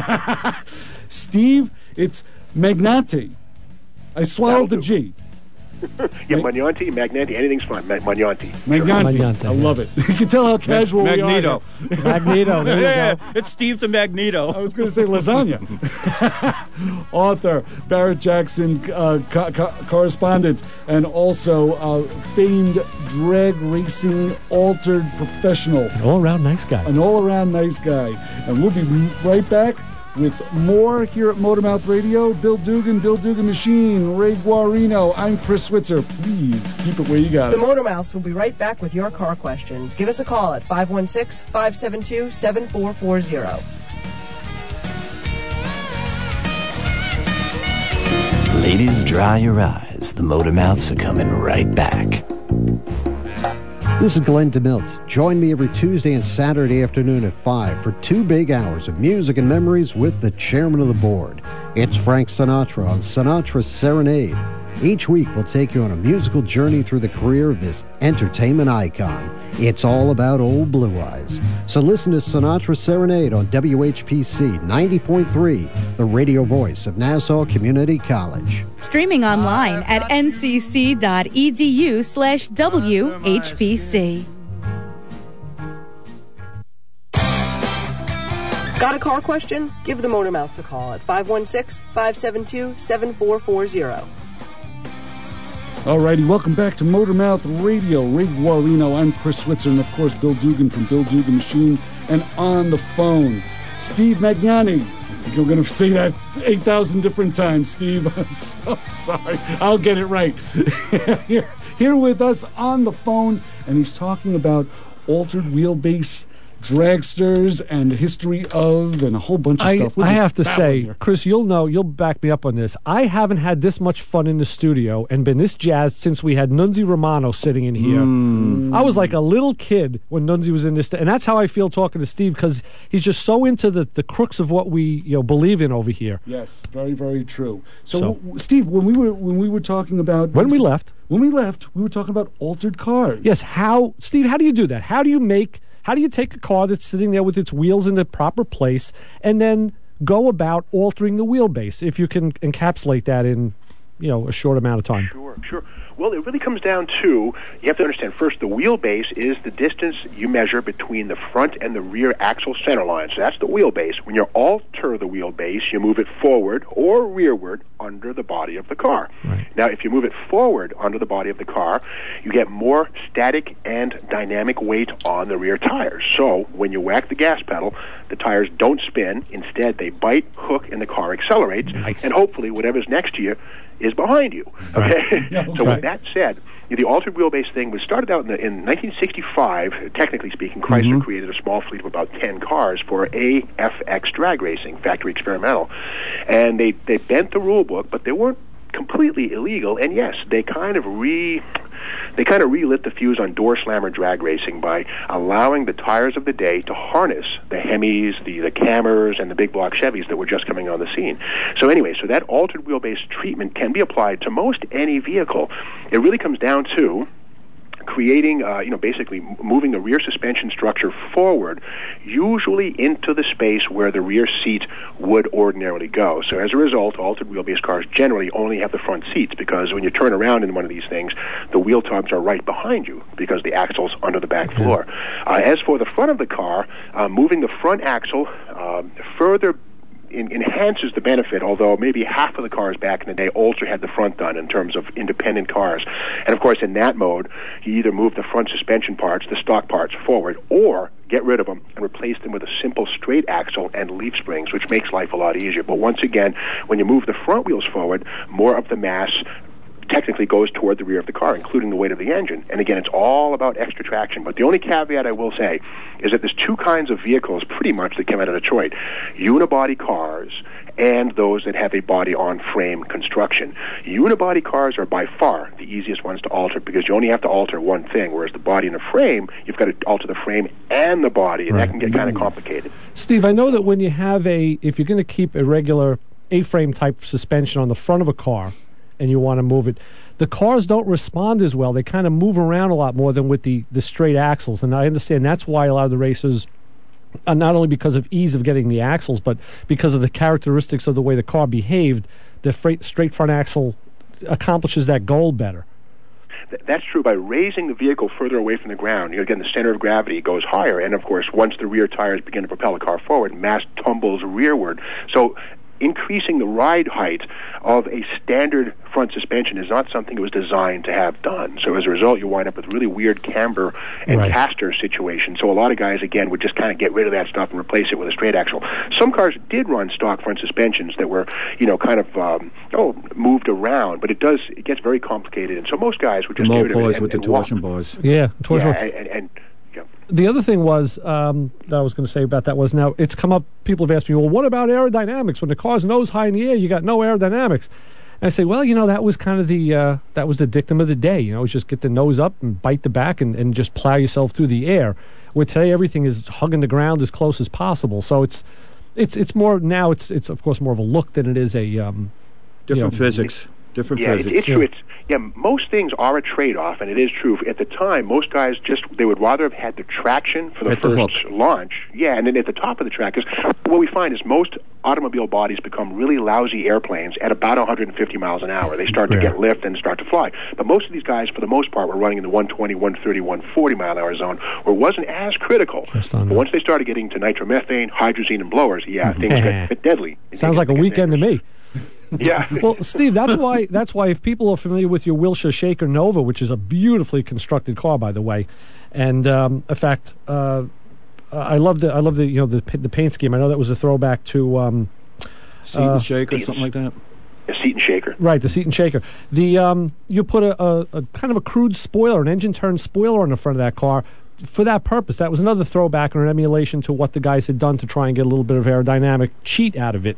Steve, it's Magnati. I swallowed the G. yeah, Magnanti, Magnanti, anything's fine. Ma- Magnanti. Magnanti. Sure. I love it. You can tell how casual we are. Magneto. Magneto. There you yeah, go. it's Steve the Magneto. I was going to say lasagna. Author, Barrett Jackson, uh, co- co- correspondent, and also uh, famed drag racing altered professional. An all-around nice guy. An all-around nice guy. And we'll be right back with more here at Motormouth Radio. Bill Dugan, Bill Dugan Machine, Ray Guarino. I'm Chris Switzer. Please keep it where you got The it. Motormouths will be right back with your car questions. Give us a call at five one six, five seven two, seven four four zero. Ladies, dry your eyes. The Motormouths are coming right back. This is Glenn DeMilt. Join me every Tuesday and Saturday afternoon at five for two big hours of music and memories with the chairman of the board. It's Frank Sinatra on Sinatra Serenade. Each week we'll take you on a musical journey through the career of this entertainment icon. It's all about old Blue Eyes. So listen to Sinatra Serenade on W H P C ninety point three, the radio voice of Nassau Community College. Streaming online at ncc.edu slash WHPC. Got a car question? Give the Motormouths a call at five one six, five seven two, seven four four zero. Alrighty, welcome back to Motormouth Radio. Ray Guarino, I'm Chris Switzer, and of course Bill Dugan from Bill Dugan Machine. And on the phone, Steve Magnani. I think you're going to say that eight thousand different times, Steve. I'm so sorry. I'll get it right. here, here with us on the phone, and he's talking about altered wheelbase dragsters and the history of and a whole bunch of I, stuff. We'll I just have to babble say, here. Chris, you'll know, you'll back me up on this. I haven't had this much fun in the studio and been this jazzed since we had Nunzi Romano sitting in here. Mm. I was like a little kid when Nunzi was in this, and that's how I feel talking to Steve, because he's just so into the, the crux of what we you know believe in over here. Yes, very, very true. So, So- w- Steve, when we were when we were talking about When we left. when we left, we were talking about altered cars. Yes, how, Steve, how do you do that? How do you make, how do you take a car that's sitting there with its wheels in the proper place and then go about altering the wheelbase, if you can encapsulate that in, you know, a short amount of time? Sure, sure. Well, it really comes down to, you have to understand, first, the wheelbase is the distance you measure between the front and the rear axle center line. So that's the wheelbase. When you alter the wheelbase, you move it forward or rearward under the body of the car. Right. Now, if you move it forward under the body of the car, you get more static and dynamic weight on the rear tires. So when you whack the gas pedal, the tires don't spin. Instead, they bite, hook, and the car accelerates. Nice. And hopefully, whatever's next to you is behind you. Okay? So with that said, the altered wheelbase thing was started out in, the, in nineteen sixty-five. Technically speaking, Chrysler Mm-hmm. created a small fleet of about ten cars for A F X drag racing, factory experimental. And they, they bent the rule book, but they weren't completely illegal. And yes, they kind of re... They kind of relit the fuse on door slammer drag racing by allowing the tires of the day to harness the Hemis, the, the Cammers, and the big block Chevys that were just coming on the scene. So anyway, so that altered wheelbase treatment can be applied to most any vehicle. It really comes down to creating, uh, you know, basically moving the rear suspension structure forward, usually into the space where the rear seat would ordinarily go. So as a result, altered wheelbase cars generally only have the front seats, because when you turn around in one of these things, the wheel tubs are right behind you because the axle's under the back floor. Uh, as for the front of the car, uh, moving the front axle uh, further In, enhances the benefit, although maybe half of the cars back in the day also had the front done in terms of independent cars. And of course, in that mode, you either move the front suspension parts, the stock parts, forward, or get rid of them and replace them with a simple straight axle and leaf springs, which makes life a lot easier. But once again, when you move the front wheels forward, more of the mass technically goes toward the rear of the car, including the weight of the engine. And again, it's all about extra traction. But the only caveat I will say is that there's two kinds of vehicles pretty much that came out of Detroit: unibody cars and those that have a body-on-frame construction. Unibody cars are by far the easiest ones to alter, because you only have to alter one thing, whereas the body and the frame, you've got to alter the frame and the body, and Right. that can get kind of complicated. Steve, I know that when you have a, if you're going to keep a regular A-frame type suspension on the front of a car and you want to move it, the cars don't respond as well. They kind of move around a lot more than with the, the straight axles. And I understand that's why a lot of the racers, uh, not only because of ease of getting the axles, but because of the characteristics of the way the car behaved, the freight, straight front axle accomplishes that goal better. th- that's true. By raising the vehicle further away from the ground, you know, again, the center of gravity goes higher, and of course, once the rear tires begin to propel the car forward, mass tumbles rearward. So increasing the ride height of a standard front suspension is not something it was designed to have done. So as a result, you wind up with really weird camber and Right. caster situations. So a lot of guys, again, would just kind of get rid of that stuff and replace it with a straight axle. Some cars did run stock front suspensions that were, you know, kind of, um, oh, moved around, but it does, it gets very complicated. And so most guys would The just get rid of it Mopars and, with the and walk. torsion bars. Yeah, torsion Yeah, bar. and, and, and The other thing was um, that I was going to say about that was now it's come up. People have asked me, well, what about aerodynamics? When the car's nose high in the air, you got no aerodynamics. And I say, well, you know, that was kind of the uh, that was the dictum of the day. You know, was just get the nose up and bite the back and, and just plow yourself through the air. Where today everything is hugging the ground as close as possible. So it's it's it's more now. It's it's of course more of a look than it is a um, Different you know, physics. Different yeah, physics. it's, it's true. It's yeah. Most things are a trade-off, and it is true. At the time, most guys just they would rather have had the traction for the At the first hook. launch. Yeah, and then at the top of the track, because what we find is most automobile bodies become really lousy airplanes at about one hundred fifty miles an hour. They start to Yeah. get lift and start to fly. But most of these guys, for the most part, were running in the one twenty, one thirty, one forty mile an hour zone, where it wasn't as critical. Just But on once they started getting to nitromethane, hydrazine, and blowers, yeah, things get, get deadly. sounds like a weekend to me. Yeah. Well, Steve, that's why that's why if people are familiar with your Wilshire Shaker Nova, which is a beautifully constructed car, by the way, and um, in fact, uh, I love the I love the you know the the paint scheme. I know that was a throwback to um, Seat uh, and shaker, something like that. A seat and shaker. right, the seat and shaker. The um, you put a, a, a kind of a crude spoiler, an engine turn spoiler on the front of that car. For that purpose, that was another throwback or an emulation to what the guys had done to try and get a little bit of aerodynamic cheat out of it.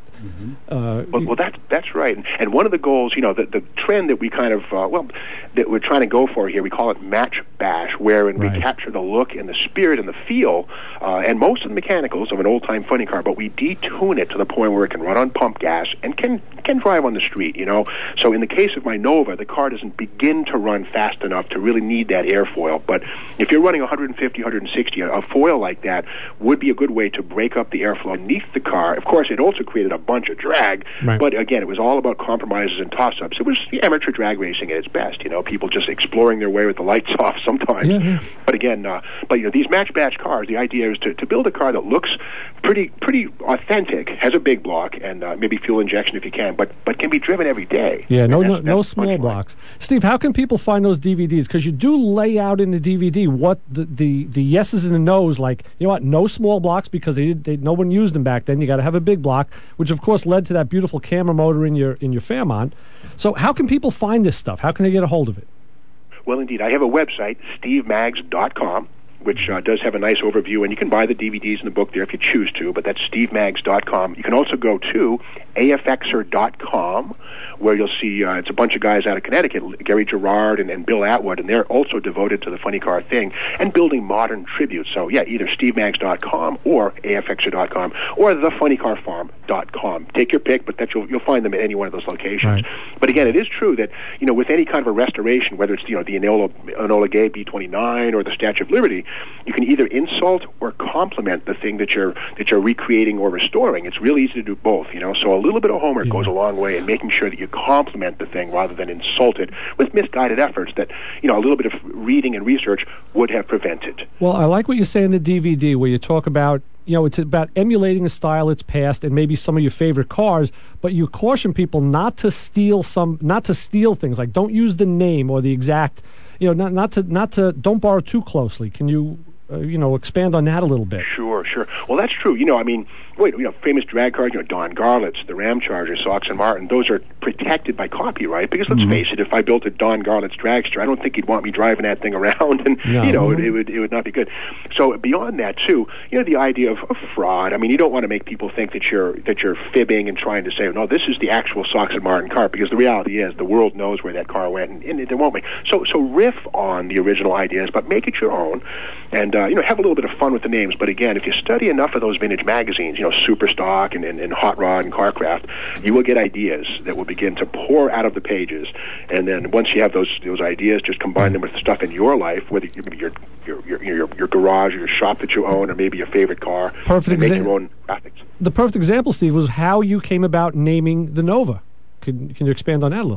Uh, Well, well, that's that's right. And, and one of the goals, you know, the, the trend that we kind of, uh, well, that we're trying to go for here, we call it match bash, wherein we Right. capture the look and the spirit and the feel, uh, and most of the mechanicals of an old-time funny car, but we detune it to the point where it can run on pump gas and can can drive on the street, you know. So in the case of my Nova, the car doesn't begin to run fast enough to really need that airfoil. But if you're running one fifty, one sixty, a foil like that would be a good way to break up the airflow underneath the car. Of course, it also created a bunch of drag, Right. but again, it was all about compromises and toss-ups. It was amateur drag racing at its best, you know, people just exploring their way with the lights off sometimes. Yeah, yeah. But again, uh, but you know, these match batch cars, the idea is to, to build a car that looks pretty pretty authentic, has a big block, and uh, maybe fuel injection if you can, but but can be driven every day. Yeah, no, And no, that's- no that's small punchline. blocks. Steve, how can people find those D V Ds? Because you do lay out in the D V D what the, the, the yeses and the nos, like, you know what, no small blocks because they, did- they no one used them back then. You got to have a big block, which of course led to that beautiful camera motor in your in your Fairmont. So how can people find this stuff? How can they get a hold of it? Well, indeed. I have a website, steve mags dot com, which uh, does have a nice overview, and you can buy the D V Ds and the book there if you choose to, but that's steve mags dot com. You can also go to A F X er dot com, where you'll see uh, it's a bunch of guys out of Connecticut, Gary Gerard and, and Bill Atwood, and they're also devoted to the funny car thing and building modern tributes. So, yeah, either steve mags dot com or A F X er dot com or the funny car farm dot com. Take your pick, but that you'll, you'll find them at any one of those locations. Right. But again, it is true that, you know, with any kind of a restoration, whether it's, you know, the Enola, Enola Gay B twenty-nine or the Statue of Liberty, you can either insult or compliment the thing that you're that you're recreating or restoring. It's real easy to do both, you know. So a little bit of homework goes a long way in making sure that you compliment the thing rather than insult it with misguided efforts that, you know, a little bit of reading and research would have prevented. Well, I like what you say in the D V D where you talk about, you know, it's about emulating a style that's past and maybe some of your favorite cars, but you caution people not to steal some, not to steal things. Like, don't use the name or the exact, you know, not not to not to don't borrow too closely. Can you, uh, you know, expand on that a little bit? Sure, sure. Well, that's true. You know, I mean, wait, you know, famous drag cars, you know, Don Garlett's, the Ram Charger, Sox and Martin, those are protected by copyright because let's Mm-hmm. face it, if I built a Don Garlett's dragster, I don't think he'd want me driving that thing around, and No. you know, it, it would it would not be good. So beyond that, too, you know, the idea of, of fraud. I mean, you don't want to make people think that you're that you're fibbing and trying to say, no, this is the actual Sox and Martin car, because the reality is the world knows where that car went, and, and it won't be. So so riff on the original ideas, but make it your own, and uh, you know, have a little bit of fun with the names. But again, if you study enough of those vintage magazines, you know, Superstock and, and, and Hot Rod and Carcraft, you will get ideas that will begin to pour out of the pages. And then once you have those those ideas, just combine them with stuff in your life, whether it be your your your your, your garage or your shop that you own, or maybe your favorite car. Perfect and make exam- your own graphics. The perfect example, Steve, was how you came about naming the Nova. Can can you expand on that a little?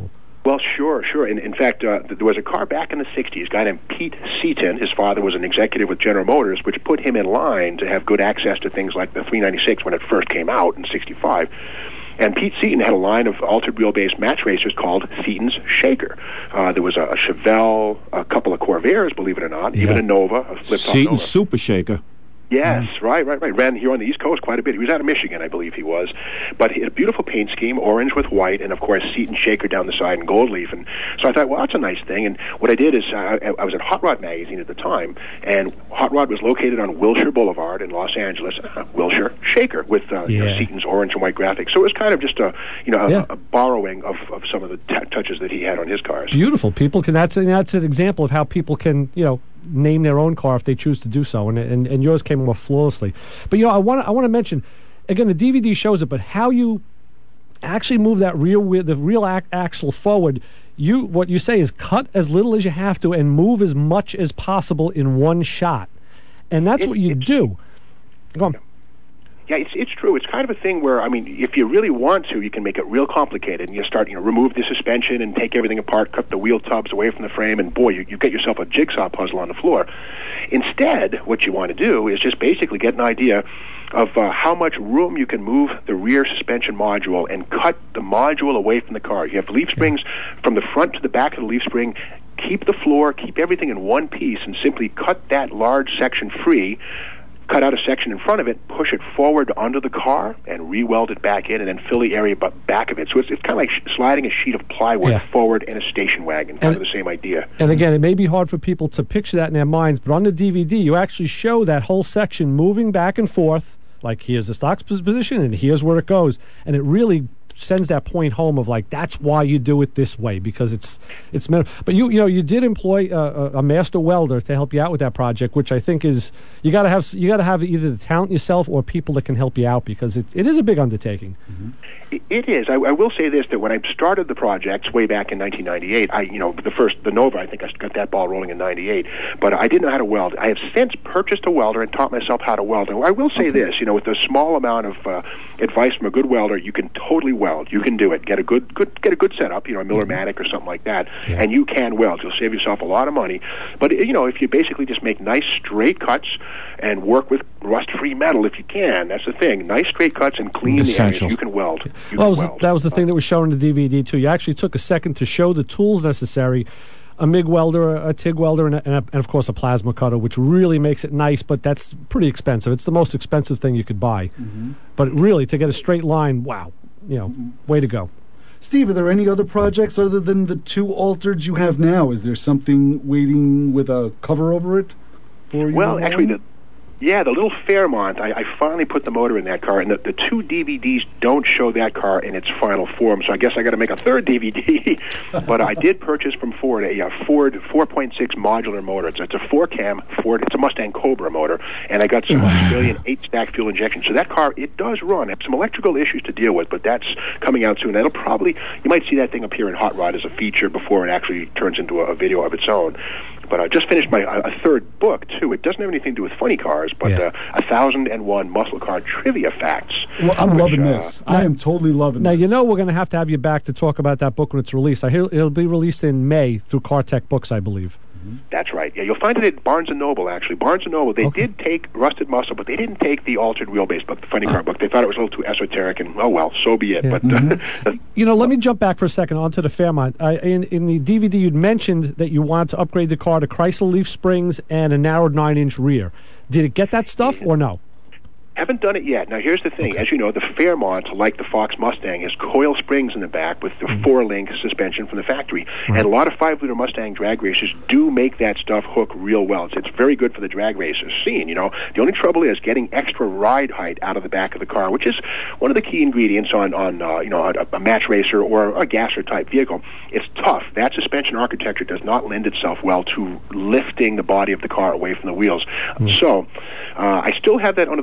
Well, sure, sure. In, in fact, uh, there was a car back in the sixties, a guy named Pete Seaton. His father was an executive with General Motors, which put him in line to have good access to things like the three ninety-six when it first came out in sixty-five. And Pete Seaton had a line of altered wheelbase match racers called Seaton's Shaker. Uh, there was a, a Chevelle, a couple of Corvairs, believe it or not, Yeah. even a Nova, a flip-top Seaton's Nova. Super Shaker. Yes, right, right, right. Ran here on the East Coast quite a bit. He was out of Michigan, I believe he was. But he had a beautiful paint scheme, orange with white, and of course Seaton Shaker down the side and gold leaf. And so I thought, well, that's a nice thing. And what I did is uh, I, I was at Hot Rod magazine at the time, and Hot Rod was located on Wilshire Boulevard in Los Angeles. Uh, Wilshire Shaker with uh, you know, Yeah. Seaton's orange and white graphics. So it was kind of just a you know a, Yeah. a borrowing of, of some of the t- touches that he had on his cars. Beautiful. People can. That's that's an example of how people can, you know, name their own car if they choose to do so, and and, and yours came off flawlessly. But you know, I want I want to mention again, the D V D shows it, but how you actually move that rear wheel, the real ac- axle forward. You what you say is cut as little as you have to and move as much as possible in one shot, and that's It- what you do. Go on. Yeah, it's it's true. It's kind of a thing where, I mean, if you really want to, you can make it real complicated, and you start, you know, remove the suspension and take everything apart, cut the wheel tubs away from the frame, and boy, you, you get yourself a jigsaw puzzle on the floor. Instead, what you want to do is just basically get an idea of uh, how much room you can move the rear suspension module and cut the module away from the car. You have leaf springs from the front to the back of the leaf spring. Keep the floor, keep everything in one piece, and simply cut that large section free. Cut out a section in front of it, push it forward onto the car, and re-weld it back in, and then fill the area but back of it. So it's, it's kind of like sh- sliding a sheet of plywood Yeah. forward in a station wagon, kind And- of the same idea. And again, it may be hard for people to picture that in their minds, but on the D V D, you actually show that whole section moving back and forth, like here's the stock pos- position and here's where it goes. And it really sends that point home of like, that's why you do it this way, because it's it's meant. But you you know you did employ a, a, a master welder to help you out with that project, which I think is you got to have you got to have either the talent yourself or people that can help you out, because it it is a big undertaking. It, it is. I, I will say this, that when I started the project way back in nineteen ninety-eight, I you know the first the Nova, I think I got that ball rolling in ninety-eight, but I didn't know how to weld. I have since purchased a welder and taught myself how to weld. And I will say this, you know, with a small amount of uh, advice from a good welder, you can totally weld. You can do it. Get a good, good, get a good setup. You know, a Miller-Matic or something like that, Yeah. and you can weld. You'll save yourself a lot of money. But you know, if you basically just make nice straight cuts and work with rust-free metal, if you can, that's the thing. Nice straight cuts and clean the areas. Essential. You can weld. You Well, can was, weld. that was the thing that was shown in the D V D too. You actually took a second to show the tools necessary. A MIG welder, a TIG welder, and, a, and, a, and of course a plasma cutter, which really makes it nice, but that's pretty expensive. It's the most expensive thing you could buy. Mm-hmm. But really, to get a straight line, wow, you know, way to go. Steve, are there any other projects other than the two altereds you have now? Is there something waiting with a cover over it for you? Well, on? actually, the, yeah, the little Fairmont, I, I finally put the motor in that car, and the, the two D V Ds don't show that car in its final form, so I guess I got to make a third D V D. But I did purchase from Ford a, a Ford four point six modular motor. It's, it's a four-cam Ford, it's a Mustang Cobra motor, and I got some Australian eight-stack fuel injection. So that car, it does run. I have some electrical issues to deal with, but that's coming out soon. That'll probably, you might see that thing appear in Hot Rod as a feature before it actually turns into a, a video of its own. But I just finished my a, a third book, too. It doesn't have anything to do with funny cars, but Yeah. uh, a thousand and one muscle car trivia facts. Well, I'm which, loving uh, this. I am totally loving Now, this. you know we're going to have to have you back to talk about that book when it's released. I hear it'll be released in May through Cartech Books, I believe. That's right. Yeah, you'll find it at Barnes and Noble. Actually, Barnes and Noble. They Okay. did take Rusted Muscle, but they didn't take the Altered Wheelbase book, the funny car book. They thought it was a little too esoteric, and oh well, so be it. Yeah. But uh, You know, let me jump back for a second onto the Fairmont. I, in, in the D V D, you'd mentioned that you wanted to upgrade the car to Chrysler leaf springs and a narrowed nine-inch rear. Did it get that stuff or no? haven't done it yet. Now, here's the thing. Okay. As you know, the Fairmont, like the Fox Mustang, has coil springs in the back with the four-link suspension from the factory. And a lot of five-liter Mustang drag racers do make that stuff hook real well. It's, it's very good for the drag racers scene, you know. The only trouble is getting extra ride height out of the back of the car, which is one of the key ingredients on, on uh, you know, a, a match racer or a gasser-type vehicle. It's tough. That suspension architecture does not lend itself well to lifting the body of the car away from the wheels. Mm. So, uh, I still have that under the car. It has a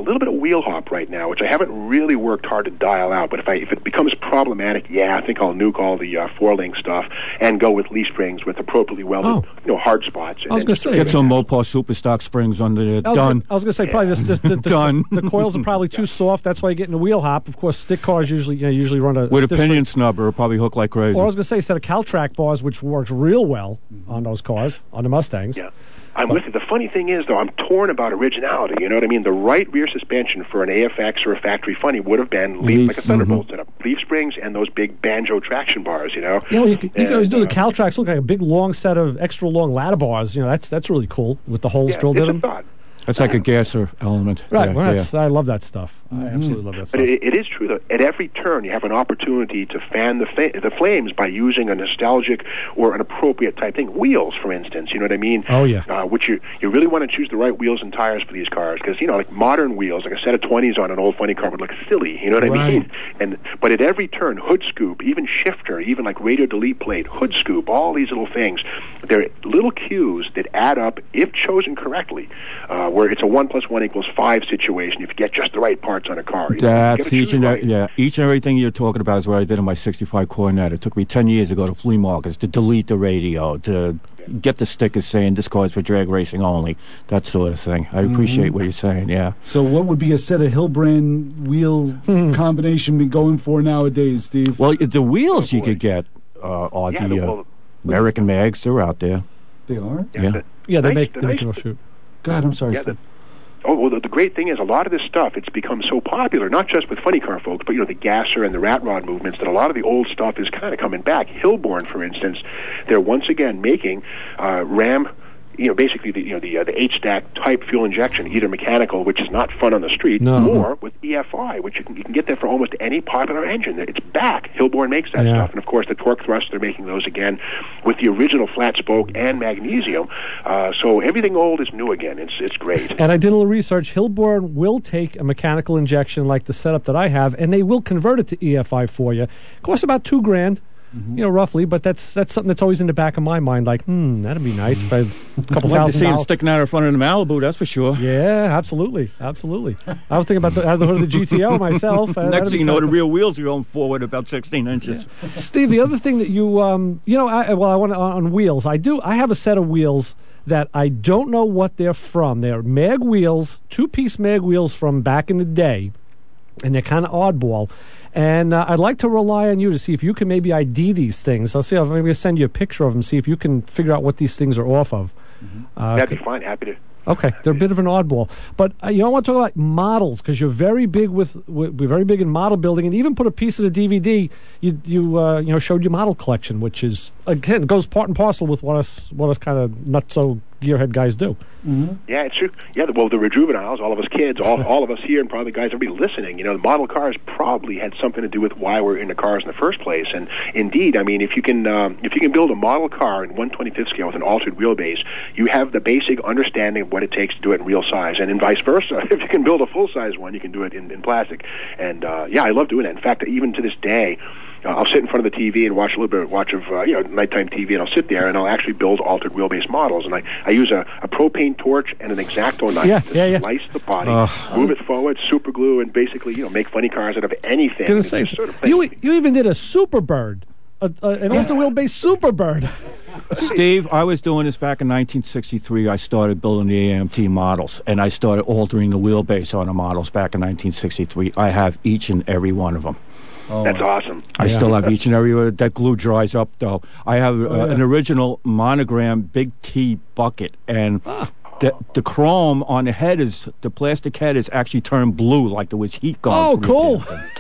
little bit of wheel hop right now, which I haven't really worked hard to dial out. But if I if it becomes problematic, yeah, I think I'll nuke all the uh, four-link stuff and go with leaf springs with appropriately welded, Oh. you know, hard spots. I was going to say, Get some Mopar Superstock springs under there. I was Done. Gonna, I was going to say probably this, this, the, the, Done. the coils are probably too soft. That's why you get in the wheel hop. Of course, stick cars usually you know, usually run a With a stiff pinion snubber, it'll probably hook like crazy. Or I was going to say a set of Caltrac bars, which works real well on those cars, on the Mustangs. Yeah. I'm with you. The funny thing is, though, I'm torn about originality. You know what I mean? The right rear suspension for an A F X or a factory funny would have been leaf, like a Thunderbolt setup. Leaf springs and those big banjo traction bars, you know? Yeah, well, you, could- you can always do And, the Caltracs look like a big long set of extra long ladder bars. You know, that's that's really cool with the holes Yeah, drilled it's in a them. thought. That's like a gasser element. Right. there, Well, yeah. that's, I love that stuff. I absolutely love that But stuff. it, it is true that at every turn you have an opportunity to fan the fa- the flames by using a nostalgic or an appropriate type thing. Wheels, for instance, you know what I mean? Oh, yeah. Uh, which you you really want to choose the right wheels and tires for these cars because you know like modern wheels, like a set of twenties on an old funny car would look silly. You know what I Right. mean? And but at every turn, hood scoop, even shifter, even like radio delete plate, hood scoop, all these little things. They're little cues that add up if chosen correctly. Uh, where it's a one plus one equals five situation if you get just the right parts on a car. You know, you That's gotta each choose and right. every, yeah, each and everything you're talking about is what I did in my sixty-five Coronet. It took me ten years to go to flea markets to delete the radio, to get the stickers saying this car's for drag racing only, that sort of thing. I appreciate Mhm. what you're saying. Yeah. So what would be a set of Hillbrand wheel combination be going for nowadays, Steve? Well, the wheels you could get uh, are Yeah, the the- uh, well, American Mags. They're out there. They are? Yeah. the- Yeah, they nice- make the they make nice- them shoot. God, I'm sorry, Yeah, Steve. the, oh, well, the, the great thing is a lot of this stuff, it's become so popular, not just with funny car folks, but, you know, the gasser and the rat rod movements, that a lot of the old stuff is kind of coming back. Hillborn, for instance, they're once again making uh, Ram, you know, basically the, you know, the, uh, the H-stack type fuel injection, either mechanical, which is not fun on the street, No. or with E F I, which you can, you can get that for almost any popular engine. It's back. Hillborn makes that Yeah. stuff. And, of course, the torque thrust, they're making those again with the original flat spoke and magnesium. Uh, so everything old is new again. It's it's great. And I did a little research. Hillborn will take a mechanical injection like the setup that I have, and they will convert it to E F I for you. It costs about two grand, you know, roughly. But that's that's something that's always in the back of my mind. Like, hmm, that'd be nice. If I, a couple I'd like to thousand see him dollars. sticking out in front of the Malibu, that's for sure. Yeah, absolutely, absolutely. I was thinking about the, the hood of the G T O myself. Uh, Next that'd thing be you know, kinda the real wheels are going forward about sixteen inches. Steve, the other thing that you, um, you know, I, well, I want to, on, on wheels. I do. I have a set of wheels that I don't know what they're from. They're mag wheels, two-piece mag wheels from back in the day, and they're kind of oddball. And uh, I'd like to rely on you to see if you can maybe I D these things. I'll see if I'm going to send you a picture of them, see if you can figure out what these things are off of. Uh, That'd be fine. Happy to. Okay, they're a bit of an oddball, but uh, you know, I want to talk about models because you're very big with, with we're very big in model building, and even put a piece of the D V D. You you uh, you know showed your model collection, which is again goes part and parcel with what us what us kind of not so gearhead guys do. Mm-hmm. Yeah, it's true. Yeah, well, the rejuveniles, all of us kids, all, all of us here, and probably guys, everybody listening, you know, the model cars probably had something to do with why we're into cars in the first place. And indeed, I mean, if you can um, if you can build a model car in one twenty-fifth scale with an altered wheelbase, you have the basic understanding of what it takes to do it in real size, and in vice versa. If you can build a full-size one, you can do it in, in plastic. And uh, yeah, I love doing that. In fact, even to this day, Uh, I'll sit in front of the T V and watch a little bit watch of uh, you know nighttime T V, and I'll sit there and I'll actually build altered wheelbase models. And I, I use a, a propane torch and an X-Acto knife Yeah, to yeah, yeah. slice the body, Uh, move it forward, super glue, and basically you know make funny cars out of anything. Gonna And say, it's sort of you you even did a Superbird, a, a, an ultra wheelbase Superbird. Steve, I was doing this back in nineteen sixty-three. I started building the A M T models, and I started altering the wheelbase on the models back in nineteen sixty-three. I have each and every one of them. Oh, That's awesome. I Yeah. still have each and every one. That glue dries up, though. I have uh, Oh, yeah. an original monogram Big T bucket, and the, the chrome on the head is, the plastic head is actually turned blue, like there was heat going Oh, through cool.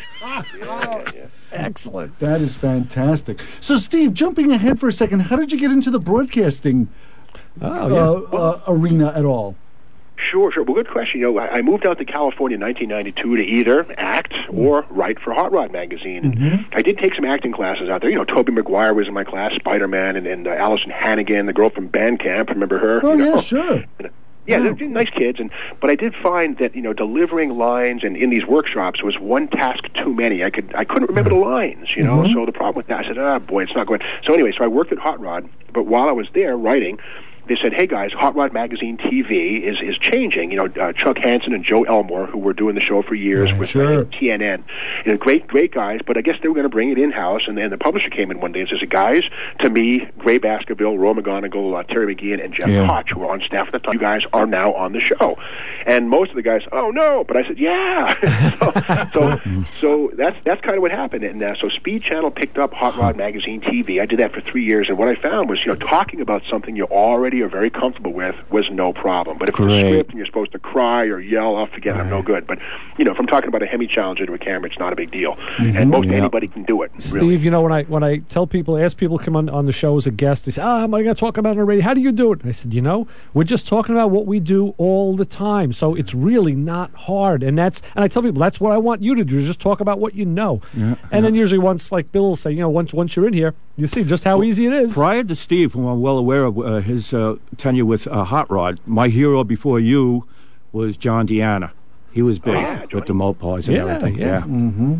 there. Excellent. That is fantastic. So, Steve, jumping ahead for a second, how did you get into the broadcasting Oh, yeah. uh, uh, arena at all? Sure, sure. Well, good question. You know, I, I moved out to California in nineteen ninety-two to either act or write for Hot Rod magazine. And Mm-hmm. I did take some acting classes out there. You know, Tobey Maguire was in my class, Spider-Man, and, and uh, Allison Hannigan, the girl from Bandcamp. Remember her? Oh, You know? yeah, sure. Yeah, they're, they're nice kids, and but I did find that you know delivering lines and in these workshops was one task too many. I could I couldn't remember the lines, you know. Mhm. So the problem with that, I said, ah, boy, it's not going. So anyway, so I worked at Hot Rod, but while I was there writing, they said, hey guys, Hot Rod Magazine T V is is changing. You know, uh, Chuck Hansen and Joe Elmore, who were doing the show for years right, with sure. T N N, you know, great great guys. But I guess they were going to bring it in house, and then the publisher came in one day and says, guys, to me, Ray Baskerville, Ro McGonigal, uh, Terry McGeehan, and Jeff Yeah. Koch, who were on staff at the time, you guys are now on the show. And most of the guys, oh no, but I said, yeah. so, so so that's that's kind of what happened. And uh, so Speed Channel picked up Hot Rod Magazine T V. I did that for three years, and what I found was, you know, talking about something you already are very comfortable with was no problem. But if it's a script and you're supposed to cry or yell, I'll forget it, I'm no good. But, you know, if I'm talking about a Hemi Challenger to a camera, it's not a big deal. Mm-hmm. And most Yeah. anybody can do it, Steve, really. you know, when I when I tell people, ask people to come on, on the show as a guest, they say, ah, am I going to talk about it on the radio? How do you do it? And I said, you know, we're just talking about what we do all the time. So it's really not hard. And that's and I tell people, that's what I want you to do, is just talk about what you know. Yeah, and then usually once, like Bill will say, you know, once once you're in here, you see just how easy it is. Prior to Steve, whom I'm well aware of uh, his uh, tenure with uh, Hot Rod, my hero before you was John Deanna. He was big Oh, yeah, with the Mopars and Yeah, everything. yeah. Yeah. Mm-hmm.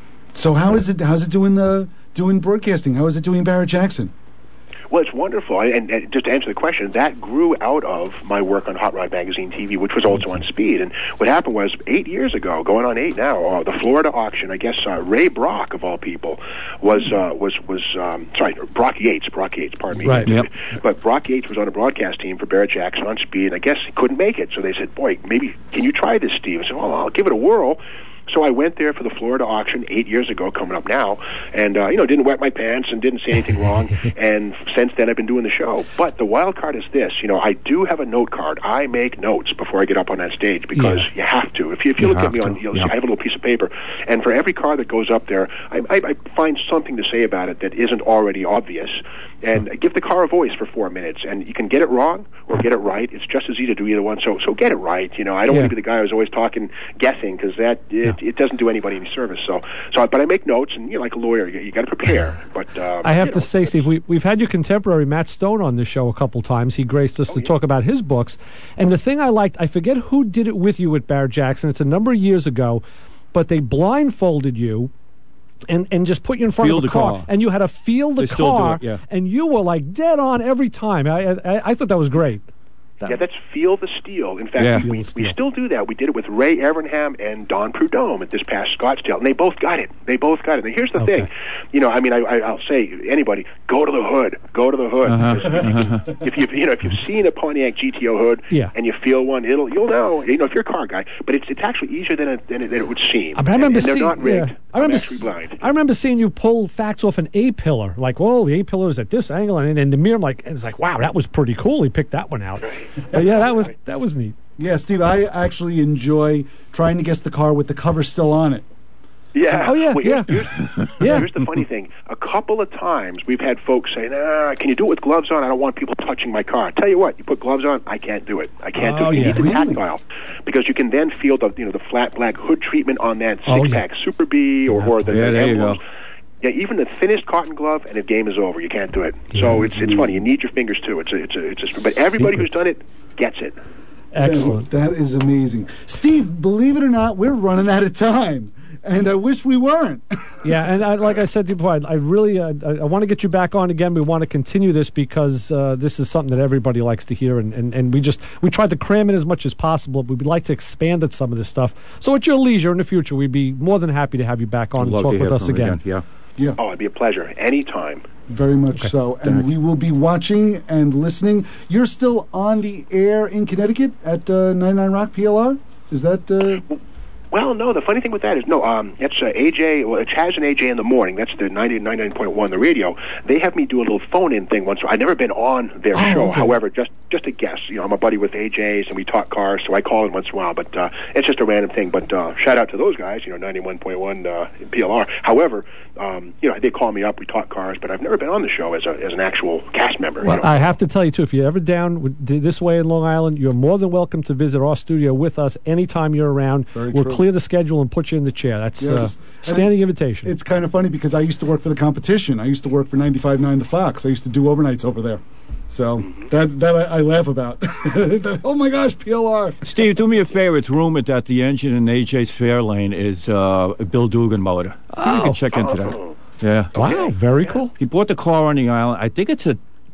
So how is it? How's it doing the doing broadcasting? How is it doing Barrett Jackson? Well, it's wonderful. And, and just to answer the question, that grew out of my work on Hot Rod Magazine T V, which was also on Speed. And what happened was, eight years ago, going on eight now, uh, the Florida auction, I guess uh, Ray Brock, of all people, was, uh, was, was um, sorry, Brock Yates, Brock Yates, pardon me. Right. Yep. But Brock Yates was on a broadcast team for Barrett Jackson on Speed, and I guess he couldn't make it. So they said, boy, maybe, can you try this, Steve? I said, well, I'll give it a whirl. So I went there for the Florida auction eight years ago, coming up now, and, uh, you know, didn't wet my pants and didn't say anything wrong, and since then I've been doing the show. But the wild card is this, you know, I do have a note card. I make notes before I get up on that stage, because Yeah. you have to. If you, if you, You look at have me to, on, you'll yeah. see, I have a little piece of paper, and for every car that goes up there, I, I, I find something to say about it that isn't already obvious, and give the car a voice for four minutes, and you can get it wrong or get it right. It's just as easy to do either one, so so get it right. You know, I don't Yeah. want to be the guy who's always talking, guessing, because that, it, it doesn't do anybody any service. So, so, but I make notes, and you know, like a lawyer, you, you got to prepare. But um, I have you to know, say, Steve, we, we've had your contemporary Matt Stone on this show a couple times. He graced us Oh, to yeah. talk about his books. And the thing I liked, I forget who did it with you at Barrett Jackson. It's a number of years ago, but they blindfolded you and, and just put you in front Feel of the the car. car. And you had to feel the They still do car, it, yeah. and you were like dead on every time. I, I, I thought that was great. That- yeah, that's Feel the Steel. In fact, Yeah. we, Feel we, the Steel. we still do that. We did it with Ray Evernham and Don Prudhomme at this past Scottsdale, and they both got it. They both got it. And here's the Okay. thing, you know, I mean, I, I, I'll say anybody, go to the hood, go to the hood. Uh-huh. Because if you you know if you've seen a Pontiac G T O hood Yeah. and you feel one, it'll you'll know. You know, if you're a car guy, but it's it's actually easier than it, than it, than it would seem. But I remember and, and they're seeing, not rigged. yeah. I remember, I'm actually s- blind. I remember seeing you pull facts off an A pillar, like, "Whoa, the A pillar is at this angle," and then the mirror, like, and it's like, "Wow, that was pretty cool." He picked that one out. But yeah, that was that was neat. Yeah, Steve, I actually enjoy trying to guess the car with the cover still on it. Yeah. Oh, yeah, Well, yeah. here's, here's, Yeah. here's the funny thing. A couple of times we've had folks say, nah, can you do it with gloves on? I don't want people touching my car. Tell you what, you put gloves on, I can't do it. I can't Oh, do it. You yeah. need the Really? tactile. Because you can then feel the, you know, the flat black hood treatment on that Oh, six-pack Super B or, or the Yeah, the there you emblems. go. Yeah, even the thinnest cotton glove, and the game is over. You can't do it. So it's it's funny. You need your fingers too. It's a it's a it's a. But everybody who's done it gets it. Excellent. That is amazing. Steve, believe it or not, we're running out of time. And I wish we weren't. Yeah, and I, like I said to you before, I, I really uh, I, I want to get you back on again. We want to continue this because uh, this is something that everybody likes to hear, and, and, and we just we tried to cram in as much as possible. But we'd like to expand at some of this stuff. So at your leisure in the future, we'd be more than happy to have you back on I'd and love talk to with hear us from him again. Yeah. Yeah, Oh, it'd be a pleasure. Anytime. very much Okay. so. And we will be watching and listening. You're still on the air in Connecticut at uh, ninety-nine Rock P L R? Is that... Uh... Well, no, the funny thing with that is, no, um, it's uh, A J, well, it's Chaz and A J in the morning. That's the ninety-nine point one, the radio. They have me do a little phone-in thing once. I've never been on their Oh, show. okay. However, just just a guest. You know, I'm a buddy with A J's, and we talk cars, so I call in once in a while. But uh, it's just a random thing. But uh, shout out to those guys, you know, ninety-one point one uh, P L R. However, um, you know, they call me up, we talk cars, but I've never been on the show as a as an actual cast member. Well, you know? I have to tell you, too, if you're ever down with- this way in Long Island, you're more than welcome to visit our studio with us anytime you're around. Very we'll true. clear the schedule and put you in the chair. That's Yes. uh, standing invitation. It's kind of funny because I used to work for the competition. I used to work for ninety-five point nine The Fox. I used to do overnights over there. So that that I, I laugh about. That, oh my gosh, P L R. Steve, do me a favor. It's rumored that the engine in A J's Fairlane is uh, a Bill Dugan motor. See if you Oh. can check into that. Yeah. Wow, very cool. He bought the car on the island. I think it's a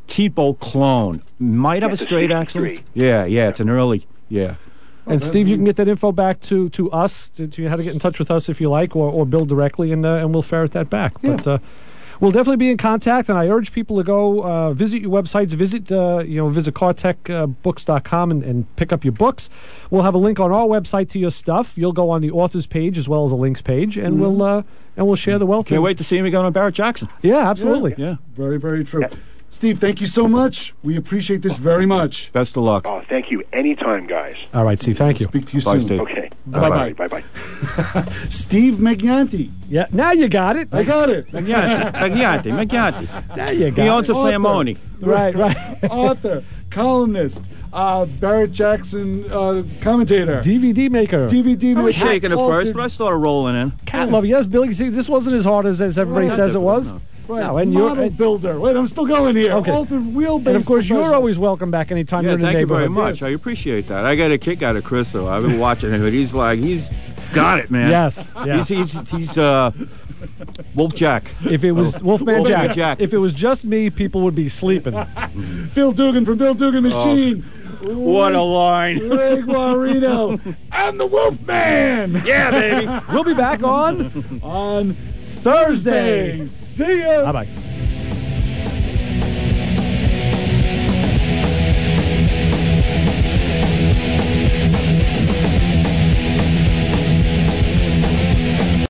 Tipo clone. Might have Yeah, a it's a straight axle. sixty-three. Yeah, yeah, it's an early. Yeah. And Steve, you can get that info back to, to us, to, to how to get in touch with us if you like, or, or Bill directly, and uh, and we'll ferret that back. Yeah. But uh, we'll definitely be in contact, and I urge people to go uh, visit your websites, visit uh, you know visit car tech books dot com and, and pick up your books. We'll have a link on our website to your stuff. You'll go on the authors page as well as a links page, and Mm-hmm. we'll uh, and we'll share the wealth. Can't of- wait to see him again on Barrett Jackson. Yeah, absolutely. Yeah. Very, very true. Steve, thank you so much. We appreciate this very much. Best of luck. Oh, thank you. Anytime, guys. All right, Steve. Thank you. Speak to you Bye, soon. Steve. Okay. Bye-bye. Bye-bye. Steve Magnanti. Yeah, now you got it. I got it. Magnanti, Magnanti, Magnanti. Now you got He owns it. a Flamoni. Right, right. Author, columnist, uh, Barrett Jackson uh, commentator, D V D maker. D V D I was maker. shaking at first, but I started rolling in. Cat lover. Yes, Billy. See, this wasn't as hard as, as everybody Right. says it was. Right. No, and you're, Model and, builder. Wait, I'm still going here. Okay. Altered wheelbase. and of course, you're professional. always welcome back anytime Yeah, you're in the thank you neighborhood. very much. I appreciate that. I got a kick out of Chris, though. I've been watching him, but he's like, he's got it, man. Yes, yes. He's, he's, he's uh, Wolf Jack. If it was Oh. Wolfman Wolfman Jack, Jack. if it was just me, people would be sleeping. Bill Dugan from Bill Dugan Machine. What a line. Ray Guarino. I'm the Wolfman. Yeah, baby. We'll be back on On Thursday. See ya. Bye bye.